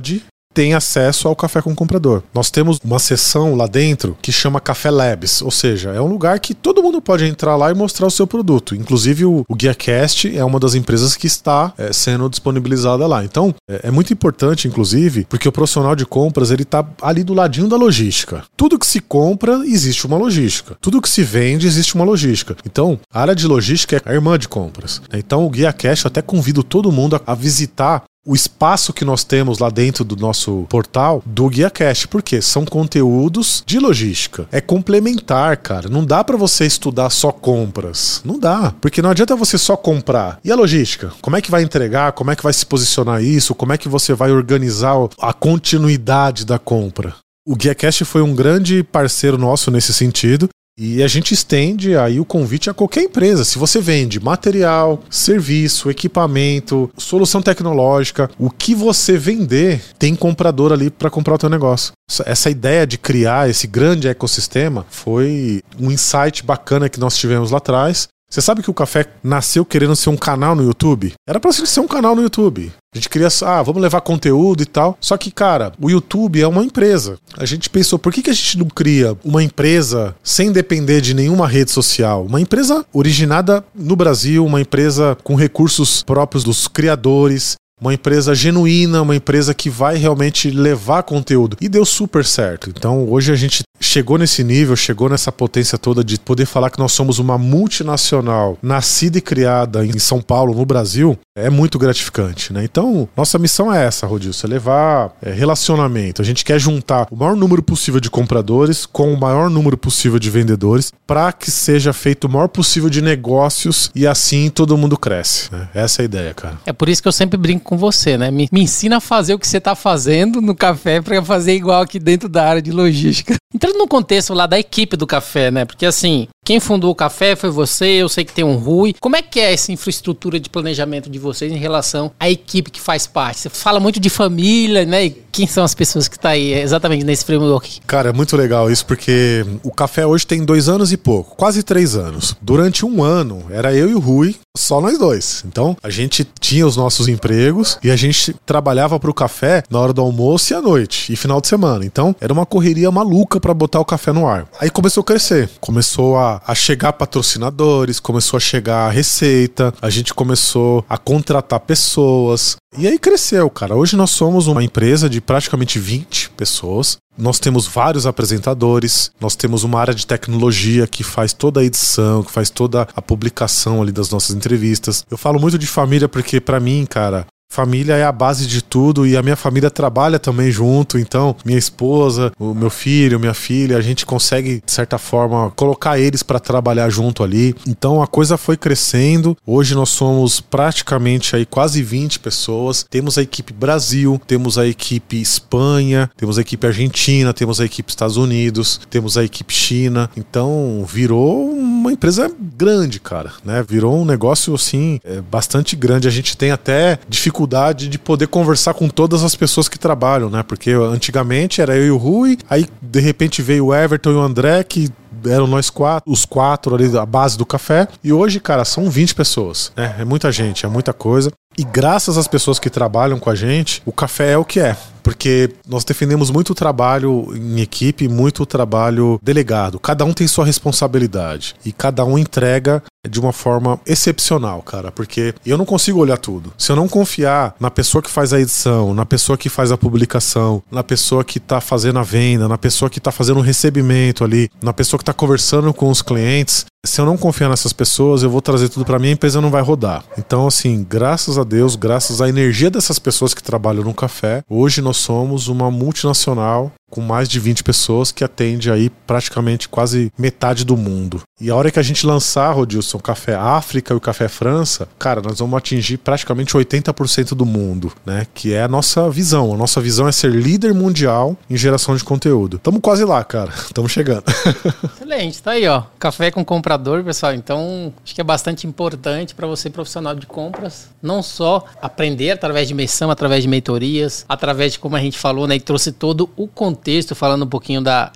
tem acesso ao Café com o Comprador. Nós temos uma seção lá dentro que chama Café Labs, ou seja, é um lugar que todo mundo pode entrar lá e mostrar o seu produto. Inclusive o GuiaCast é uma das empresas que está sendo disponibilizada lá. Então, é muito importante, inclusive, porque o profissional de compras, ele está ali do ladinho da logística. Tudo que se compra, existe uma logística. Tudo que se vende, existe uma logística. Então, a área de logística é a irmã de compras. Então, o GuiaCast, eu até convido todo mundo a visitar o espaço que nós temos lá dentro do nosso portal do GuiaCast, porque são conteúdos de logística. É complementar, cara. Não dá pra você estudar só compras. Não dá. Porque não adianta você só comprar. E a logística? Como é que vai entregar? Como é que vai se posicionar isso? Como é que você vai organizar a continuidade da compra? O GuiaCast foi um grande parceiro nosso nesse sentido. E a gente estende aí o convite a qualquer empresa. Se você vende material, serviço, equipamento, solução tecnológica, o que você vender, tem comprador ali para comprar o teu negócio. Essa ideia de criar esse grande ecossistema foi um insight bacana que nós tivemos lá atrás. Você sabe que o café nasceu querendo ser um canal no YouTube? Era pra ser um canal no YouTube. A gente queria, vamos levar conteúdo e tal. Só que, cara, o YouTube é uma empresa. A gente pensou, por que a gente não cria uma empresa sem depender de nenhuma rede social? Uma empresa originada no Brasil, uma empresa com recursos próprios dos criadores, uma empresa genuína, uma empresa que vai realmente levar conteúdo. E deu super certo. Então, hoje a gente chegou nesse nível, chegou nessa potência toda de poder falar que nós somos uma multinacional nascida e criada em São Paulo, no Brasil, é muito gratificante, né? Então, nossa missão é essa, Rodilson, é levar relacionamento. A gente quer juntar o maior número possível de compradores com o maior número possível de vendedores para que seja feito o maior possível de negócios e assim todo mundo cresce, né? Essa é a ideia, cara. É por isso que eu sempre brinco com você, né? Me ensina a fazer o que você tá fazendo no café para fazer igual aqui dentro da área de logística. Entrando no contexto lá da equipe do café, né? Porque assim, quem fundou o café foi você, eu sei que tem um Rui. Como é que é essa infraestrutura de planejamento de vocês em relação à equipe que faz parte? Você fala muito de família, né? E quem são as pessoas que estão aí exatamente nesse framework? Cara, é muito legal isso, porque o café hoje tem 2 anos e pouco, quase 3 anos. Durante 1 ano, era eu e o Rui, só nós dois. Então, a gente tinha os nossos empregos e a gente trabalhava pro café na hora do almoço e à noite, e final de semana. Então, era uma correria maluca pra botar o café no ar. Aí começou a crescer, começou a chegar patrocinadores, começou a chegar a receita, a gente começou a contratar pessoas. E aí cresceu, cara. Hoje nós somos uma empresa de praticamente 20 pessoas. Nós temos vários apresentadores, nós temos uma área de tecnologia que faz toda a edição, que faz toda a publicação ali das nossas entrevistas. Eu falo muito de família porque, pra mim, cara, Família é a base de tudo e a minha família trabalha também junto, então minha esposa, o meu filho, minha filha, a gente consegue, de certa forma, colocar eles para trabalhar junto ali. Então a coisa foi crescendo, hoje nós somos praticamente aí quase 20 pessoas, temos a equipe Brasil, temos a equipe Espanha, temos a equipe Argentina, temos a equipe Estados Unidos, temos a equipe China, então virou uma empresa grande, cara, né? Virou um negócio assim, bastante grande, a gente tem até dificuldade de poder conversar com todas as pessoas que trabalham, né? Porque antigamente era eu e o Rui, aí de repente veio o Everton e o André, que eram nós quatro, os quatro ali, a base do café. E hoje, cara, são 20 pessoas, né? É muita gente, é muita coisa. E graças às pessoas que trabalham com a gente, o café é o que é. Porque nós defendemos muito trabalho em equipe, muito trabalho delegado. Cada um tem sua responsabilidade. E cada um entrega de uma forma excepcional, cara. Porque eu não consigo olhar tudo. Se eu não confiar na pessoa que faz a edição, na pessoa que faz a publicação, na pessoa que tá fazendo a venda, na pessoa que tá fazendo o recebimento ali, na pessoa que tá conversando com os clientes, se eu não confiar nessas pessoas, eu vou trazer tudo pra mim e a empresa não vai rodar. Então, assim, graças a Deus, graças à energia dessas pessoas que trabalham no café, hoje nós somos uma multinacional com mais de 20 pessoas que atende aí praticamente quase metade do mundo. E a hora que a gente lançar, Rodilson, o Café África e o Café França, cara, nós vamos atingir praticamente 80% do mundo, né? Que é a nossa visão. A nossa visão é ser líder mundial em geração de conteúdo. Tamo quase lá, cara. Tamo chegando. Excelente, tá aí, ó. Café com comprador, pessoal. Então, acho que é bastante importante para você, profissional de compras, não só aprender através de imersão, através de mentorias, através de, como a gente falou, né? E trouxe todo o contexto, falando um pouquinho da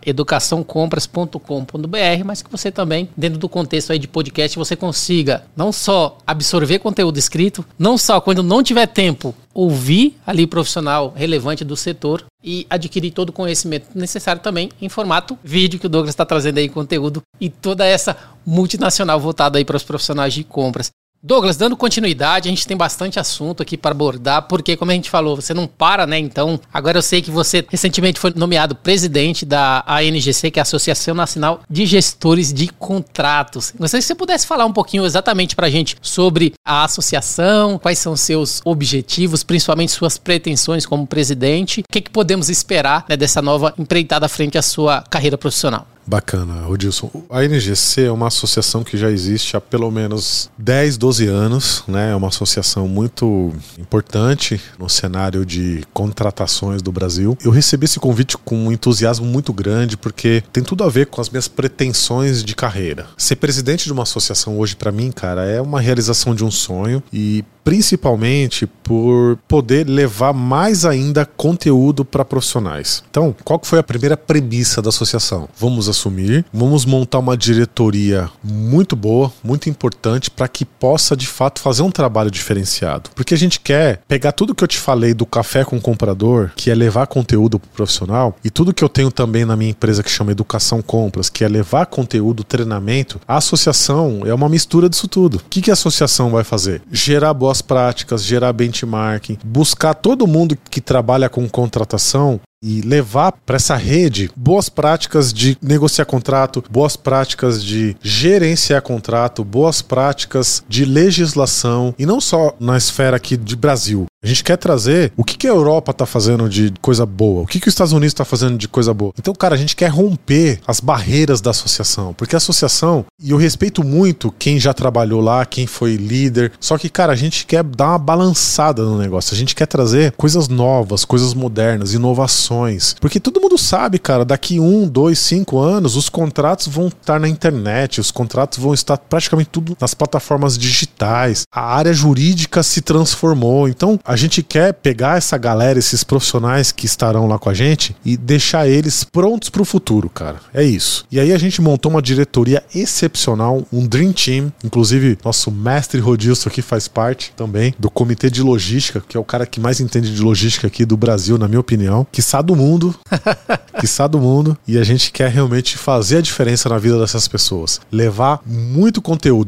educaçãocompras.com.br, mas que você também, dentro do contexto aí de podcast, você consiga não só absorver conteúdo escrito, não só quando não tiver tempo, ouvir ali o profissional relevante do setor e adquirir todo o conhecimento necessário também em formato vídeo, que o Douglas está trazendo aí conteúdo e toda essa multinacional voltada aí para os profissionais de compras. Douglas, dando continuidade, a gente tem bastante assunto aqui para abordar, porque, como a gente falou, você não para, né? Então, agora eu sei que você recentemente foi nomeado presidente da ANGC, que é a Associação Nacional de Gestores de Contratos. Gostaria que você pudesse falar um pouquinho exatamente para a gente sobre a associação, quais são seus objetivos, principalmente suas pretensões como presidente, o que podemos esperar, né, dessa nova empreitada frente à sua carreira profissional. Bacana, Rodilson. A ANGC é uma associação que já existe há pelo menos 10, 12 anos, né? É uma associação muito importante no cenário de contratações do Brasil. Eu recebi esse convite com um entusiasmo muito grande, porque tem tudo a ver com as minhas pretensões de carreira. Ser presidente de uma associação hoje, para mim, cara, é uma realização de um sonho, e principalmente por poder levar mais ainda conteúdo para profissionais. Então, qual que foi a primeira premissa da associação? Vamos assumir, vamos montar uma diretoria muito boa, muito importante, para que possa de fato fazer um trabalho diferenciado. Porque a gente quer pegar tudo que eu te falei do café com o comprador, que é levar conteúdo para o profissional, e tudo que eu tenho também na minha empresa que chama Educação Compras, que é levar conteúdo, treinamento. A associação é uma mistura disso tudo. O que a associação vai fazer? Gerar boas práticas, gerar benchmarking, buscar todo mundo que trabalha com contratação e levar para essa rede boas práticas de negociar contrato, boas práticas de gerenciar contrato, boas práticas de legislação, e não só na esfera aqui de Brasil. A gente quer trazer o que a Europa está fazendo de coisa boa, o que os Estados Unidos está fazendo de coisa boa. Então, cara, a gente quer romper as barreiras da associação, porque a associação, e eu respeito muito quem já trabalhou lá, quem foi líder, só que, cara, a gente quer dar uma balançada no negócio, a gente quer trazer coisas novas, coisas modernas, inovações, porque todo mundo sabe, cara, daqui 1, 2, 5 anos, os contratos vão estar na internet, os contratos vão estar praticamente tudo nas plataformas digitais, a área jurídica se transformou. Então, a gente quer pegar essa galera, esses profissionais que estarão lá com a gente, e deixar eles prontos para o futuro, cara. É isso. E aí a gente montou uma diretoria excepcional, um Dream Team. Inclusive, nosso mestre Rodilson aqui faz parte também do comitê de logística, que é o cara que mais entende de logística aqui do Brasil, na minha opinião. Quiçá do mundo. Quiçá do mundo. E a gente quer realmente fazer a diferença na vida dessas pessoas. Levar muito conteúdo para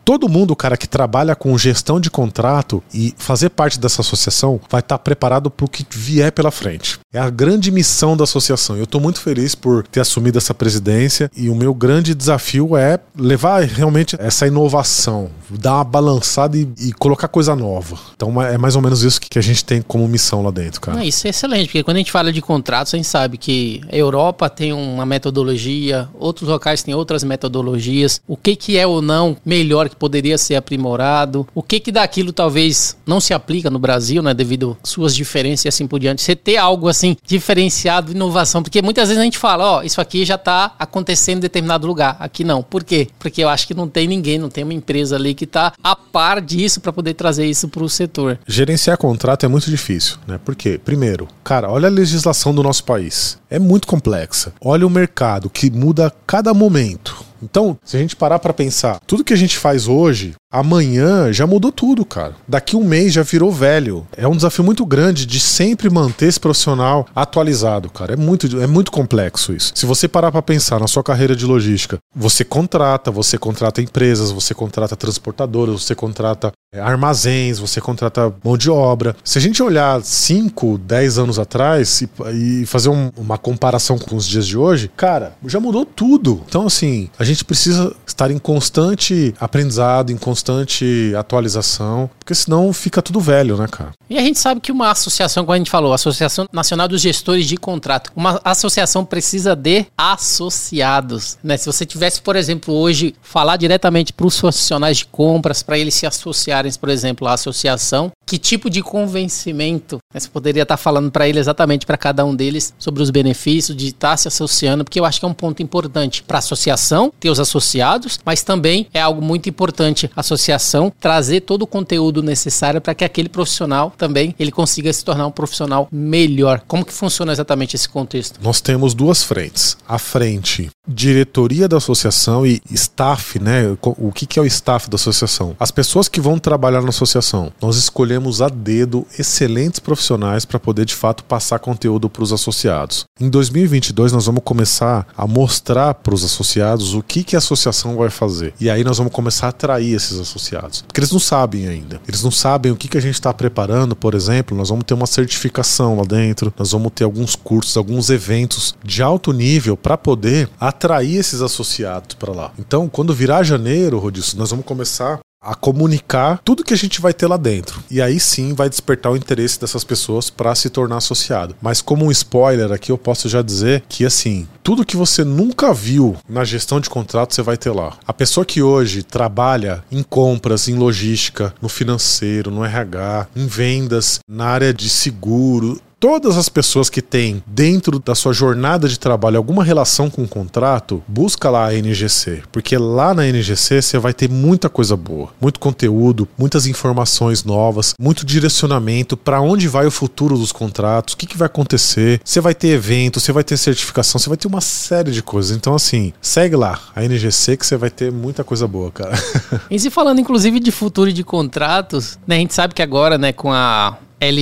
todo mundo, cara, que trabalha com gestão de contrato e fazer parte dessa associação vai estar preparado para o que vier pela frente. É a grande missão da associação. Eu estou muito feliz por ter assumido essa presidência e o meu grande desafio é levar realmente essa inovação, dar uma balançada e colocar coisa nova. Então é mais ou menos isso que a gente tem como missão lá dentro, cara. Isso é excelente, porque quando a gente fala de contratos, a gente sabe que a Europa tem uma metodologia, outros locais têm outras metodologias, o que é ou não melhor que poderia ser aprimorado, o que daquilo talvez não se aplica no Brasil, né, devido às suas diferenças e assim por diante. Você ter algo assim diferenciado, inovação, porque muitas vezes a gente fala, isso aqui já está acontecendo em determinado lugar, aqui não. Por quê? Porque eu acho que não tem ninguém, não tem uma empresa ali que está a par disso para poder trazer isso para o setor. Gerenciar contrato é muito difícil, né? Por quê? Primeiro, cara, olha a legislação do nosso país. É muito complexa. Olha o mercado que muda a cada momento. Então, se a gente parar para pensar, tudo que a gente faz hoje, amanhã já mudou tudo, cara. Daqui um mês já virou velho. É um desafio muito grande de sempre manter esse profissional atualizado, cara. É muito complexo isso. Se você parar para pensar na sua carreira de logística, você contrata empresas, você contrata transportadoras, você contrata armazéns, você contrata mão de obra. Se a gente olhar 5, 10 anos atrás e fazer uma comparação com os dias de hoje, cara, já mudou tudo. Então, assim, a gente precisa estar em constante aprendizado, em constante atualização, porque senão fica tudo velho, né, cara? E a gente sabe que uma associação, como a gente falou, a Associação Nacional dos Gestores de Contrato, uma associação precisa de associados, né? Se você tivesse, por exemplo, hoje, falar diretamente para os profissionais de compras, para eles se associarem, por exemplo, à associação, que tipo de convencimento, né, você poderia estar falando para ele exatamente para cada um deles sobre os benefícios de estar se associando, porque eu acho que é um ponto importante para a associação ter os associados, mas também é algo muito importante a associação trazer todo o conteúdo necessário para que aquele profissional também ele consiga se tornar um profissional melhor. Como que funciona exatamente esse contexto? Nós temos duas frentes. A frente diretoria da associação e staff, né? O que é o staff da associação? As pessoas que vão trabalhar na associação. Nós escolhemos a dedo excelentes profissionais para poder de fato passar conteúdo para os associados. Em 2022 nós vamos começar a mostrar para os associados o que a associação vai fazer. E aí nós vamos começar a atrair esses associados. Porque eles não sabem ainda. Eles não sabem o que a gente está preparando, por exemplo. Nós vamos ter uma certificação lá dentro. Nós vamos ter alguns cursos, alguns eventos de alto nível para poder atrair esses associados para lá. Então, quando virar janeiro, Rodilson, nós vamos começar a comunicar tudo que a gente vai ter lá dentro. E aí sim vai despertar o interesse dessas pessoas para se tornar associado. Mas como um spoiler aqui, eu posso já dizer que assim, tudo que você nunca viu na gestão de contrato, você vai ter lá. A pessoa que hoje trabalha em compras, em logística, no financeiro, no RH, em vendas, na área de seguro, todas as pessoas que têm dentro da sua jornada de trabalho alguma relação com o contrato, busca lá a NGC, porque lá na NGC você vai ter muita coisa boa, muito conteúdo, muitas informações novas, muito direcionamento para onde vai o futuro dos contratos, o que vai acontecer, você vai ter evento, você vai ter certificação, você vai ter uma série de coisas. Então assim, segue lá a NGC que você vai ter muita coisa boa, cara. E se falando inclusive de futuro de contratos, né, a gente sabe que agora, né, com a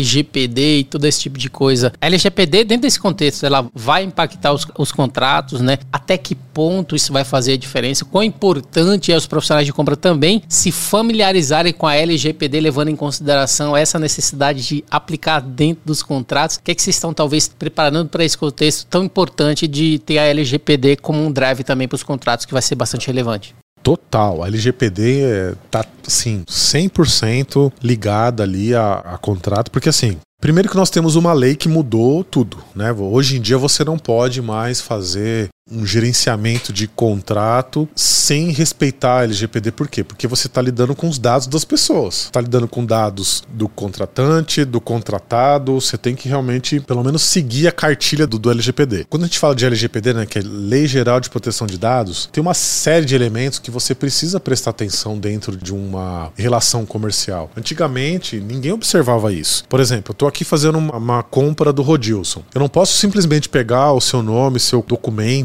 LGPD e todo esse tipo de coisa. A LGPD, dentro desse contexto, ela vai impactar os contratos, né? Até que ponto isso vai fazer a diferença? Quão importante é os profissionais de compra também se familiarizarem com a LGPD, levando em consideração essa necessidade de aplicar dentro dos contratos? O que é que vocês estão talvez preparando para esse contexto tão importante de ter a LGPD como um drive também para os contratos, que vai ser bastante relevante? Total, a LGPD tá, assim, 100% ligada ali a contrato, porque assim, primeiro que nós temos uma lei que mudou tudo, né? Hoje em dia você não pode mais fazer um gerenciamento de contrato sem respeitar a LGPD. Por quê? Porque você está lidando com os dados das pessoas. Está lidando com dados do contratante, do contratado. Você tem que realmente, pelo menos, seguir a cartilha do LGPD. Quando a gente fala de LGPD, né, que é Lei Geral de Proteção de Dados, tem uma série de elementos que você precisa prestar atenção dentro de uma relação comercial. Antigamente, ninguém observava isso. Por exemplo, eu estou aqui fazendo uma compra do Rodilson. Eu não posso simplesmente pegar o seu nome, seu documento,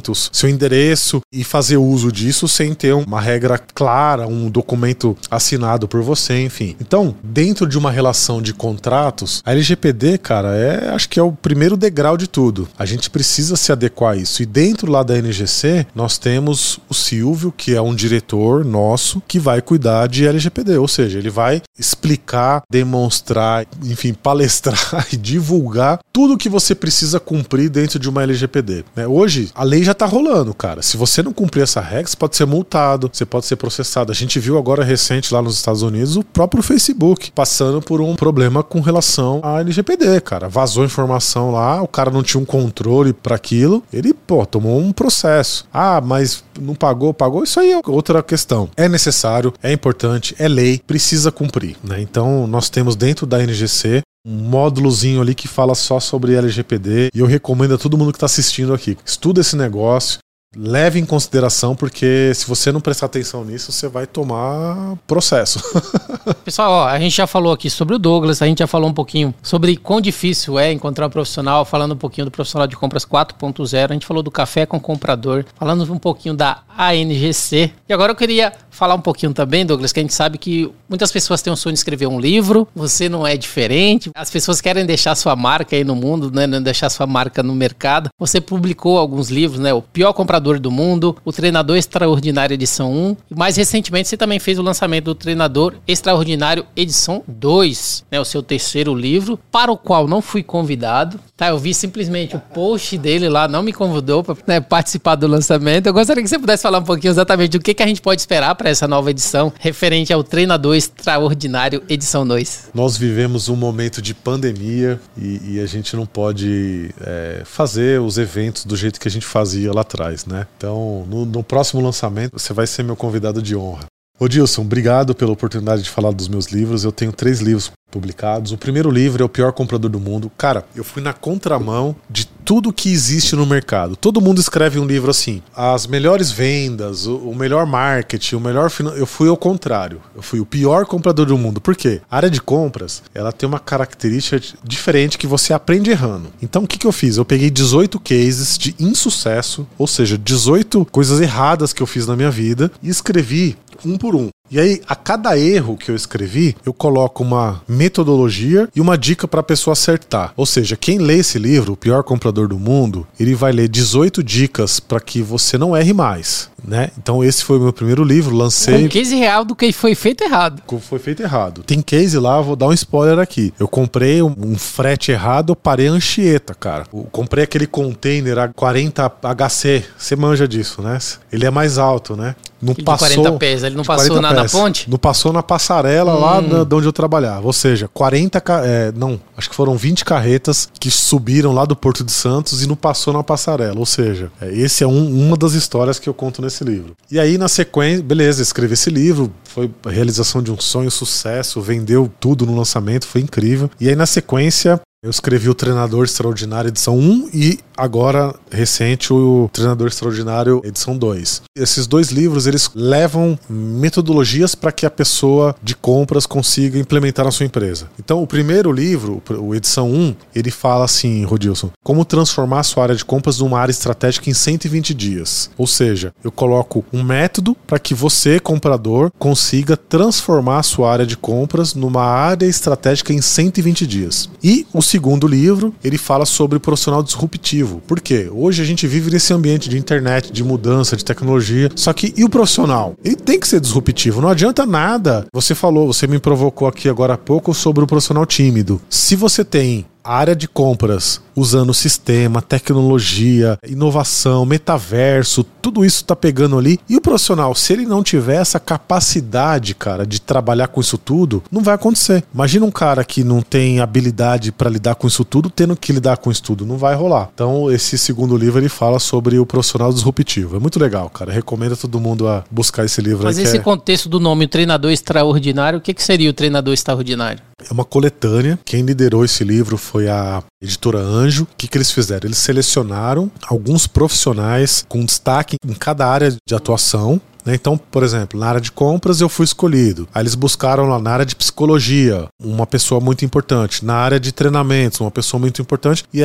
dados, seu endereço e fazer uso disso sem ter uma regra clara, um documento assinado por você, enfim. Então, dentro de uma relação de contratos, a LGPD, cara, acho que é o primeiro degrau de tudo. A gente precisa se adequar a isso. E dentro lá da NGC, nós temos o Silvio, que é um diretor nosso, que vai cuidar de LGPD, ou seja, ele vai explicar, demonstrar, enfim, palestrar e divulgar tudo que você precisa cumprir dentro de uma LGPD. Hoje, a lei já tá rolando, cara. Se você não cumprir essa regra, você pode ser multado, você pode ser processado. A gente viu agora recente lá nos Estados Unidos o próprio Facebook passando por um problema com relação à LGPD, cara. Vazou informação lá, o cara não tinha um controle para aquilo, ele, tomou um processo. Ah, mas não pagou, isso aí é outra questão. É necessário, é importante, é lei, precisa cumprir, né? Então, nós temos dentro da NGC um módulozinho ali que fala só sobre LGPD e eu recomendo a todo mundo que está assistindo aqui, estuda esse negócio, leve em consideração, porque se você não prestar atenção nisso, você vai tomar processo. Pessoal, a gente já falou aqui sobre o Douglas, a gente já falou um pouquinho sobre quão difícil é encontrar um profissional, falando um pouquinho do profissional de compras 4.0, a gente falou do café com comprador, falando um pouquinho da ANGC. E agora eu queria falar um pouquinho também, Douglas, que a gente sabe que muitas pessoas têm um sonho de escrever um livro, você não é diferente, as pessoas querem deixar sua marca aí no mundo, né, não deixar sua marca no mercado. Você publicou alguns livros, né, o Pior Comprador do Mundo, o Treinador Extraordinário Edição 1, e mais recentemente você também fez o lançamento do Treinador Extraordinário Edição 2, né, o seu terceiro livro, para o qual não fui convidado, tá? Eu vi simplesmente o post dele lá, não me convidou para, né, participar do lançamento. Eu gostaria que você pudesse falar um pouquinho exatamente do que a gente pode esperar para essa nova edição, referente ao Treinador Extraordinário Edição 2. Nós vivemos um momento de pandemia e a gente não pode fazer os eventos do jeito que a gente fazia lá atrás, né? Então, no próximo lançamento, você vai ser meu convidado de honra. Ô Dilson, obrigado pela oportunidade de falar dos meus livros. Eu tenho 3 livros publicados. O primeiro livro é O Pior Comprador do Mundo. Cara, eu fui na contramão de tudo que existe no mercado. Todo mundo escreve um livro assim, as melhores vendas, o melhor marketing, o melhor... Eu fui ao contrário. Eu fui o pior comprador do mundo. Por quê? A área de compras, ela tem uma característica diferente que você aprende errando. Então, o que eu fiz? Eu peguei 18 cases de insucesso, ou seja, 18 coisas erradas que eu fiz na minha vida e escrevi um por um. E aí, a cada erro que eu escrevi, eu coloco uma metodologia e uma dica para a pessoa acertar. Ou seja, quem lê esse livro, O Pior Comprador do Mundo, ele vai ler 18 dicas para que você não erre mais, né? Então esse foi o meu primeiro livro, lancei... Um case real do que foi feito errado. Foi feito errado. Tem case lá, vou dar um spoiler aqui. Eu comprei um frete errado, eu parei a Anchieta, cara. Eu comprei aquele container a 40 HC, você manja disso, né? Ele é mais alto, né? Não passou, 40 pés, ele não passou na ponte? Não passou na passarela lá de onde eu trabalhava. Ou seja, acho que foram 20 carretas que subiram lá do Porto de Santos e não passou na passarela. Ou seja, esse é uma das histórias que eu conto nesse livro. E aí, na sequência, beleza, escrevi esse livro, foi a realização de um sonho, sucesso, vendeu tudo no lançamento, foi incrível. E aí, na sequência, eu escrevi o Treinador Extraordinário Edição 1 e agora, recente, o Treinador Extraordinário Edição 2. Esses 2 livros, eles levam metodologias para que a pessoa de compras consiga implementar na sua empresa. Então, o primeiro livro, o Edição 1, ele fala assim, Rodilson, como transformar a sua área de compras numa área estratégica em 120 dias. Ou seja, eu coloco um método para que você, comprador, consiga transformar a sua área de compras numa área estratégica em 120 dias. E o segundo livro, ele fala sobre o profissional disruptivo. Por quê? Hoje a gente vive nesse ambiente de internet, de mudança, de tecnologia. Só que, e o profissional? Ele tem que ser disruptivo. Não adianta nada. Você me provocou aqui agora há pouco sobre o profissional tímido. Se você tem a área de compras usando sistema, tecnologia, inovação, metaverso, tudo isso tá pegando ali. E o profissional, se ele não tiver essa capacidade, cara, de trabalhar com isso tudo, não vai acontecer. Imagina um cara que não tem habilidade para lidar com isso tudo, tendo que lidar com isso tudo. Não vai rolar. Então, esse segundo livro, ele fala sobre o profissional disruptivo. É muito legal, cara. Recomendo a todo mundo a buscar esse livro. Mas esse contexto do nome, o Treinador Extraordinário, o que seria o Treinador Extraordinário? É uma coletânea. Quem liderou esse livro foi a editora Anjo. O que eles fizeram? Eles selecionaram alguns profissionais com destaque em cada área de atuação. Então, por exemplo, na área de compras eu fui escolhido. Aí eles buscaram lá na área de psicologia uma pessoa muito importante. Na área de treinamentos, uma pessoa muito importante. E aí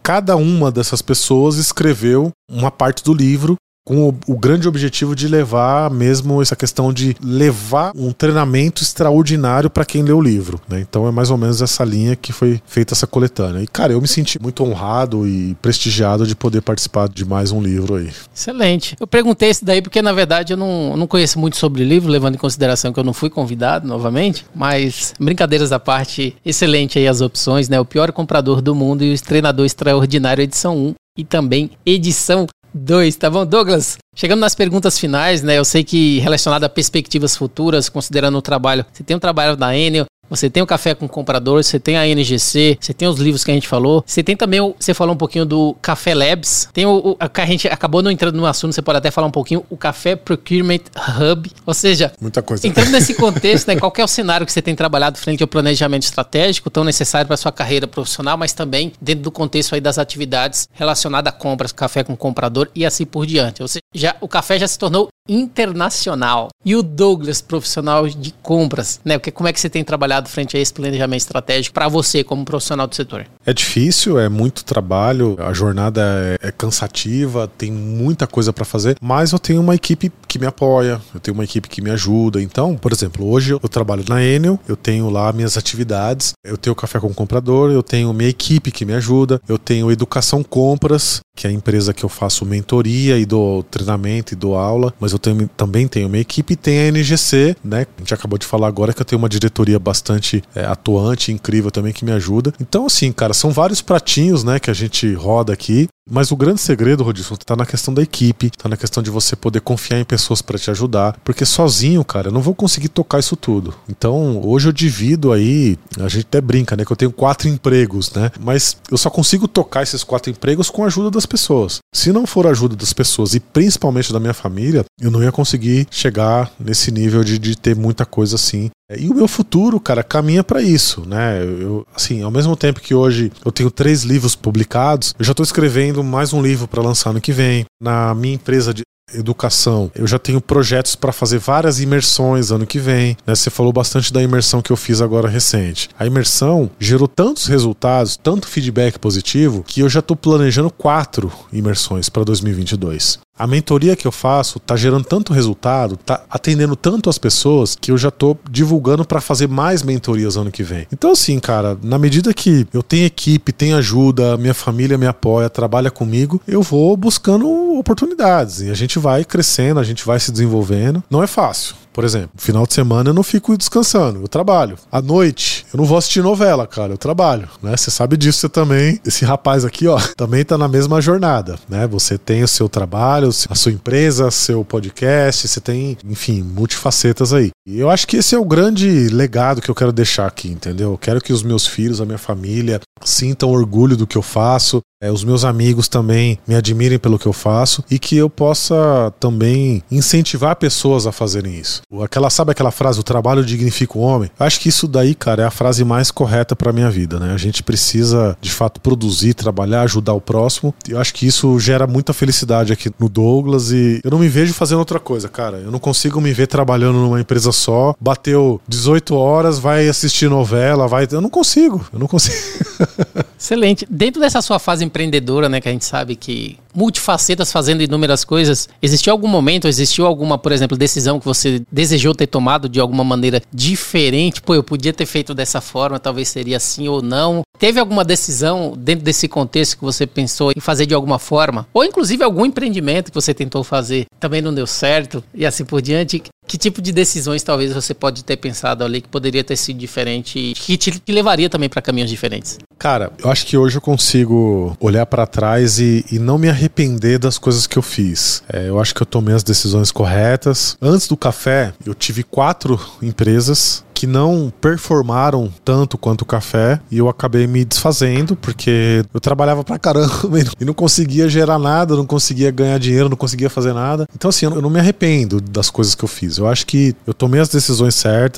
cada uma dessas pessoas escreveu uma parte do livro com o grande objetivo de levar mesmo essa questão de levar um treinamento extraordinário para quem lê o livro, né? Então é mais ou menos essa linha que foi feita essa coletânea. E, cara, eu me senti muito honrado e prestigiado de poder participar de mais um livro aí. Excelente. Eu perguntei isso daí porque, na verdade, eu não conheço muito sobre o livro, levando em consideração que eu não fui convidado novamente, mas, brincadeiras à parte, excelente aí as opções, né? O Pior Comprador do Mundo e o Treinador Extraordinário, edição 1 e também edição 2, tá bom, Douglas? Chegando nas perguntas finais, né? Eu sei que relacionado a perspectivas futuras, considerando o trabalho, você tem um trabalho da Enel, você tem o Café com Comprador, você tem a NGC, você tem os livros que a gente falou, você tem também, você falou um pouquinho do Café Labs, tem a gente acabou não entrando no assunto, você pode até falar um pouquinho, o Café Procurement Hub, ou seja, muita coisa. Entrando nesse contexto, né, qual que é o cenário que você tem trabalhado frente ao planejamento estratégico, tão necessário para sua carreira profissional, mas também dentro do contexto aí das atividades relacionadas a compras, Café com Comprador e assim por diante. Ou seja, o café já se tornou internacional. E o Douglas, profissional de compras, né? Como é que você tem trabalhado frente a esse planejamento estratégico para você como profissional do setor? É difícil, é muito trabalho, a jornada é cansativa, tem muita coisa para fazer, mas eu tenho uma equipe que me apoia, eu tenho uma equipe que me ajuda. Então, por exemplo, hoje eu trabalho na Enel, eu tenho lá minhas atividades, eu tenho o Café com Comprador, eu tenho minha equipe que me ajuda, eu tenho Educação Compras, que é a empresa que eu faço mentoria e dou treinamento e dou aula, mas eu também tenho minha equipe e tem a NGC, né? A gente acabou de falar agora que eu tenho uma diretoria bastante atuante, incrível também, que me ajuda. Então, assim, cara, são vários pratinhos, né, que a gente roda aqui. Mas o grande segredo, Rodilson, tá na questão da equipe, tá na questão de você poder confiar em pessoas para te ajudar, porque sozinho, cara, eu não vou conseguir tocar isso tudo. Então, hoje eu divido aí, a gente até brinca, né, que eu tenho 4 empregos, né, mas eu só consigo tocar esses 4 empregos com a ajuda das pessoas. Se não for a ajuda das pessoas e principalmente da minha família, eu não ia conseguir chegar nesse nível de ter muita coisa assim. E o meu futuro, cara, caminha para isso, né? Assim, ao mesmo tempo que hoje eu tenho 3 livros publicados, eu já estou escrevendo mais um livro para lançar ano que vem. Na minha empresa de educação, eu já tenho projetos para fazer várias imersões ano que vem, né? Você falou bastante da imersão que eu fiz agora recente. A imersão gerou tantos resultados, tanto feedback positivo, que eu já estou planejando 4 imersões para 2022. A mentoria que eu faço tá gerando tanto resultado, tá atendendo tanto as pessoas, que eu já tô divulgando para fazer mais mentorias ano que vem. Então, assim, cara, na medida que eu tenho equipe, tenho ajuda, minha família me apoia, trabalha comigo, eu vou buscando oportunidades e a gente vai crescendo, a gente vai se desenvolvendo. Não é fácil. Por exemplo, no final de semana eu não fico descansando, eu trabalho. À noite, eu não vou assistir novela, cara, eu trabalho, né? Você sabe disso, você também. Esse rapaz aqui, ó, também tá na mesma jornada, né? Você tem o seu trabalho, a sua empresa, seu podcast, você tem, enfim, multifacetas aí. E eu acho que esse é o grande legado que eu quero deixar aqui, entendeu? Eu quero que os meus filhos, a minha família, sintam orgulho do que eu faço, os meus amigos também me admirem pelo que eu faço e que eu possa também incentivar pessoas a fazerem isso. Sabe aquela frase, o trabalho dignifica o homem? Eu acho que isso daí, cara, é a frase mais correta pra minha vida, né? A gente precisa, de fato, produzir, trabalhar, ajudar o próximo. Eu acho que isso gera muita felicidade aqui no Douglas e eu não me vejo fazendo outra coisa, cara. Eu não consigo me ver trabalhando numa empresa só, bateu 18 horas, vai assistir novela, Eu não consigo. Excelente. Dentro dessa sua fase empreendedora, né, que a gente sabe que multifacetas, fazendo inúmeras coisas, existiu alguma, por exemplo, decisão que você desejou ter tomado de alguma maneira diferente? Pô, eu podia ter feito dessa forma, talvez seria assim ou não. Teve alguma decisão dentro desse contexto que você pensou em fazer de alguma forma? Ou inclusive algum empreendimento que você tentou fazer, também não deu certo e assim por diante? Que tipo de decisões talvez você pode ter pensado ali que poderia ter sido diferente e que te levaria também para caminhos diferentes? Cara, eu acho que hoje eu consigo olhar para trás e não me arrepender das coisas que eu fiz. Eu acho que eu tomei as decisões corretas. Antes do café, eu tive 4 empresas que não performaram tanto quanto o café e eu acabei me desfazendo porque eu trabalhava pra caramba e não conseguia gerar nada, não conseguia ganhar dinheiro, não conseguia fazer nada. Então, assim, eu não me arrependo das coisas que eu fiz. Eu acho que eu tomei as decisões certas.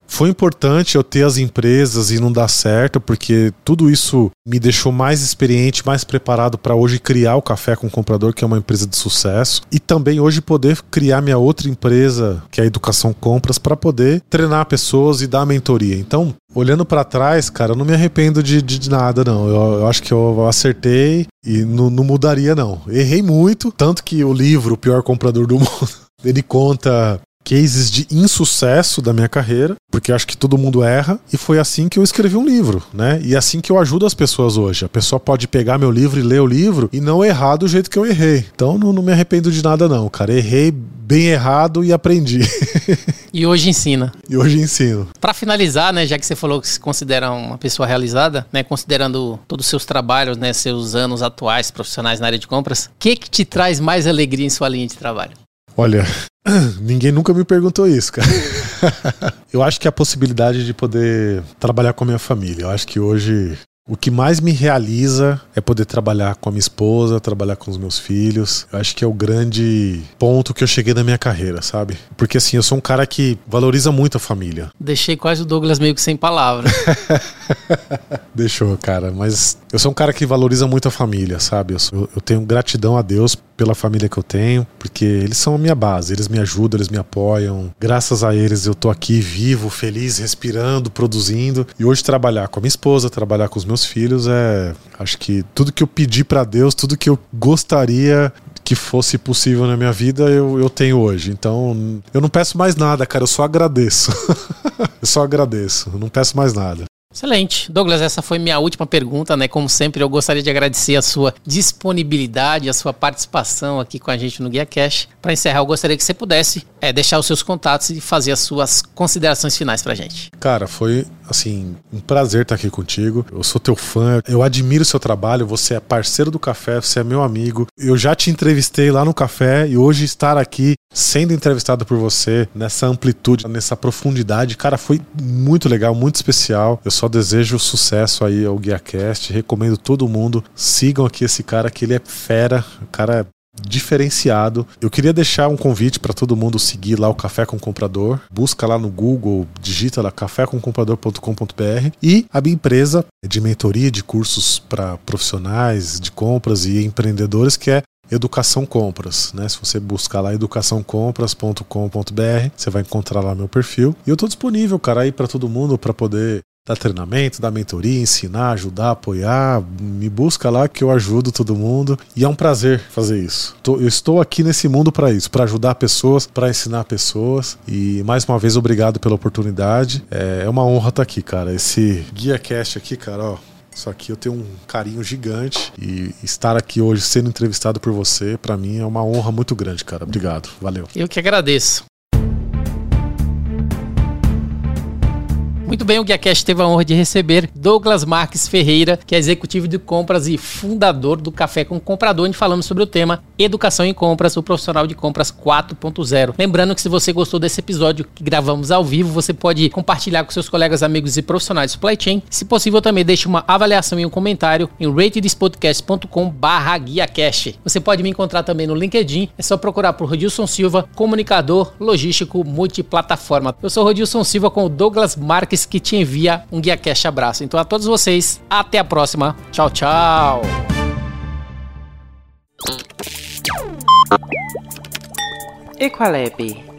Foi importante eu ter as empresas e não dar certo, porque tudo isso me deixou mais experiente, mais preparado para hoje criar o Café com o Comprador, que é uma empresa de sucesso, e também hoje poder criar minha outra empresa, que é a Educação Compras, para poder treinar pessoas e dar mentoria. Então, olhando para trás, cara, eu não me arrependo de nada, não. Eu acho que eu acertei e não mudaria, não. Errei muito, tanto que o livro O Pior Comprador do Mundo, ele conta cases de insucesso da minha carreira, porque eu acho que todo mundo erra, e foi assim que eu escrevi um livro, né? E assim que eu ajudo as pessoas hoje. A pessoa pode pegar meu livro e ler o livro e não errar do jeito que eu errei. Então não me arrependo de nada, não, cara. Errei bem errado e aprendi. E hoje ensina. E hoje ensino. Para finalizar, né, já que você falou que se considera uma pessoa realizada, né, considerando todos os seus trabalhos, né, seus anos atuais profissionais na área de compras, o que te traz mais alegria em sua linha de trabalho? Olha, ninguém nunca me perguntou isso, cara. Eu acho que a possibilidade de poder trabalhar com a minha família. Eu acho que hoje o que mais me realiza é poder trabalhar com a minha esposa, trabalhar com os meus filhos. Eu acho que é o grande ponto que eu cheguei na minha carreira, sabe? Porque assim, eu sou um cara que valoriza muito a família. Deixei quase o Douglas meio que sem palavras. Deixou, cara. Mas eu sou um cara que valoriza muito a família, sabe? Eu tenho gratidão a Deus pela família que eu tenho, porque eles são a minha base, eles me ajudam, eles me apoiam. Graças a eles eu tô aqui vivo, feliz, respirando, produzindo. E hoje trabalhar com a minha esposa, trabalhar com os meus filhos acho que tudo que eu pedi pra Deus, tudo que eu gostaria que fosse possível na minha vida, eu tenho hoje. Então, eu não peço mais nada, cara, eu só agradeço. Eu não peço mais nada. Excelente. Douglas, essa foi minha última pergunta, né? Como sempre, eu gostaria de agradecer a sua disponibilidade, a sua participação aqui com a gente no Guia Cash. Para encerrar, eu gostaria que você pudesse deixar os seus contatos e fazer as suas considerações finais pra gente. Cara, foi, assim, um prazer estar aqui contigo. Eu sou teu fã, eu admiro o seu trabalho, você é parceiro do Café, você é meu amigo. Eu já te entrevistei lá no Café e hoje estar aqui sendo entrevistado por você nessa amplitude, nessa profundidade, cara, foi muito legal, muito especial. Eu só desejo sucesso aí ao GuiaCast, recomendo todo mundo, sigam aqui esse cara que ele é fera, o cara é diferenciado. Eu queria deixar um convite para todo mundo seguir lá o Café com o Comprador, busca lá no Google, digita lá cafécomcomprador.com.br, e a minha empresa de mentoria, de cursos para profissionais de compras e empreendedores, que é Educação Compras, né? Se você buscar lá educaçãocompras.com.br, você vai encontrar lá meu perfil. E eu tô disponível, cara, aí para todo mundo, para poder dar treinamento, dar mentoria, ensinar, ajudar, apoiar. Me busca lá que eu ajudo todo mundo. E é um prazer fazer isso. Eu estou aqui nesse mundo para isso, para ajudar pessoas, para ensinar pessoas. E mais uma vez, obrigado pela oportunidade. É uma honra estar aqui, cara. Esse GuiaCast aqui, cara, ó. Isso aqui eu tenho um carinho gigante, e estar aqui hoje sendo entrevistado por você, pra mim é uma honra muito grande, cara. Obrigado, valeu. Eu que agradeço. Muito bem, o GuiaCast teve a honra de receber Douglas Marques Ferreira, que é executivo de compras e fundador do Café com o Comprador, onde falamos sobre o tema Educação em Compras, o profissional de compras 4.0. Lembrando que se você gostou desse episódio que gravamos ao vivo, você pode compartilhar com seus colegas, amigos e profissionais de supply chain. Se possível, também deixe uma avaliação e um comentário em ratedspodcast.com/GuiaCast. Você pode me encontrar também no LinkedIn, é só procurar por Rodilson Silva, comunicador logístico multiplataforma. Eu sou Rodilson Silva com o Douglas Marques, que te envia um GuiaCast abraço. Então a todos vocês, até a próxima. Tchau, tchau. Equalab.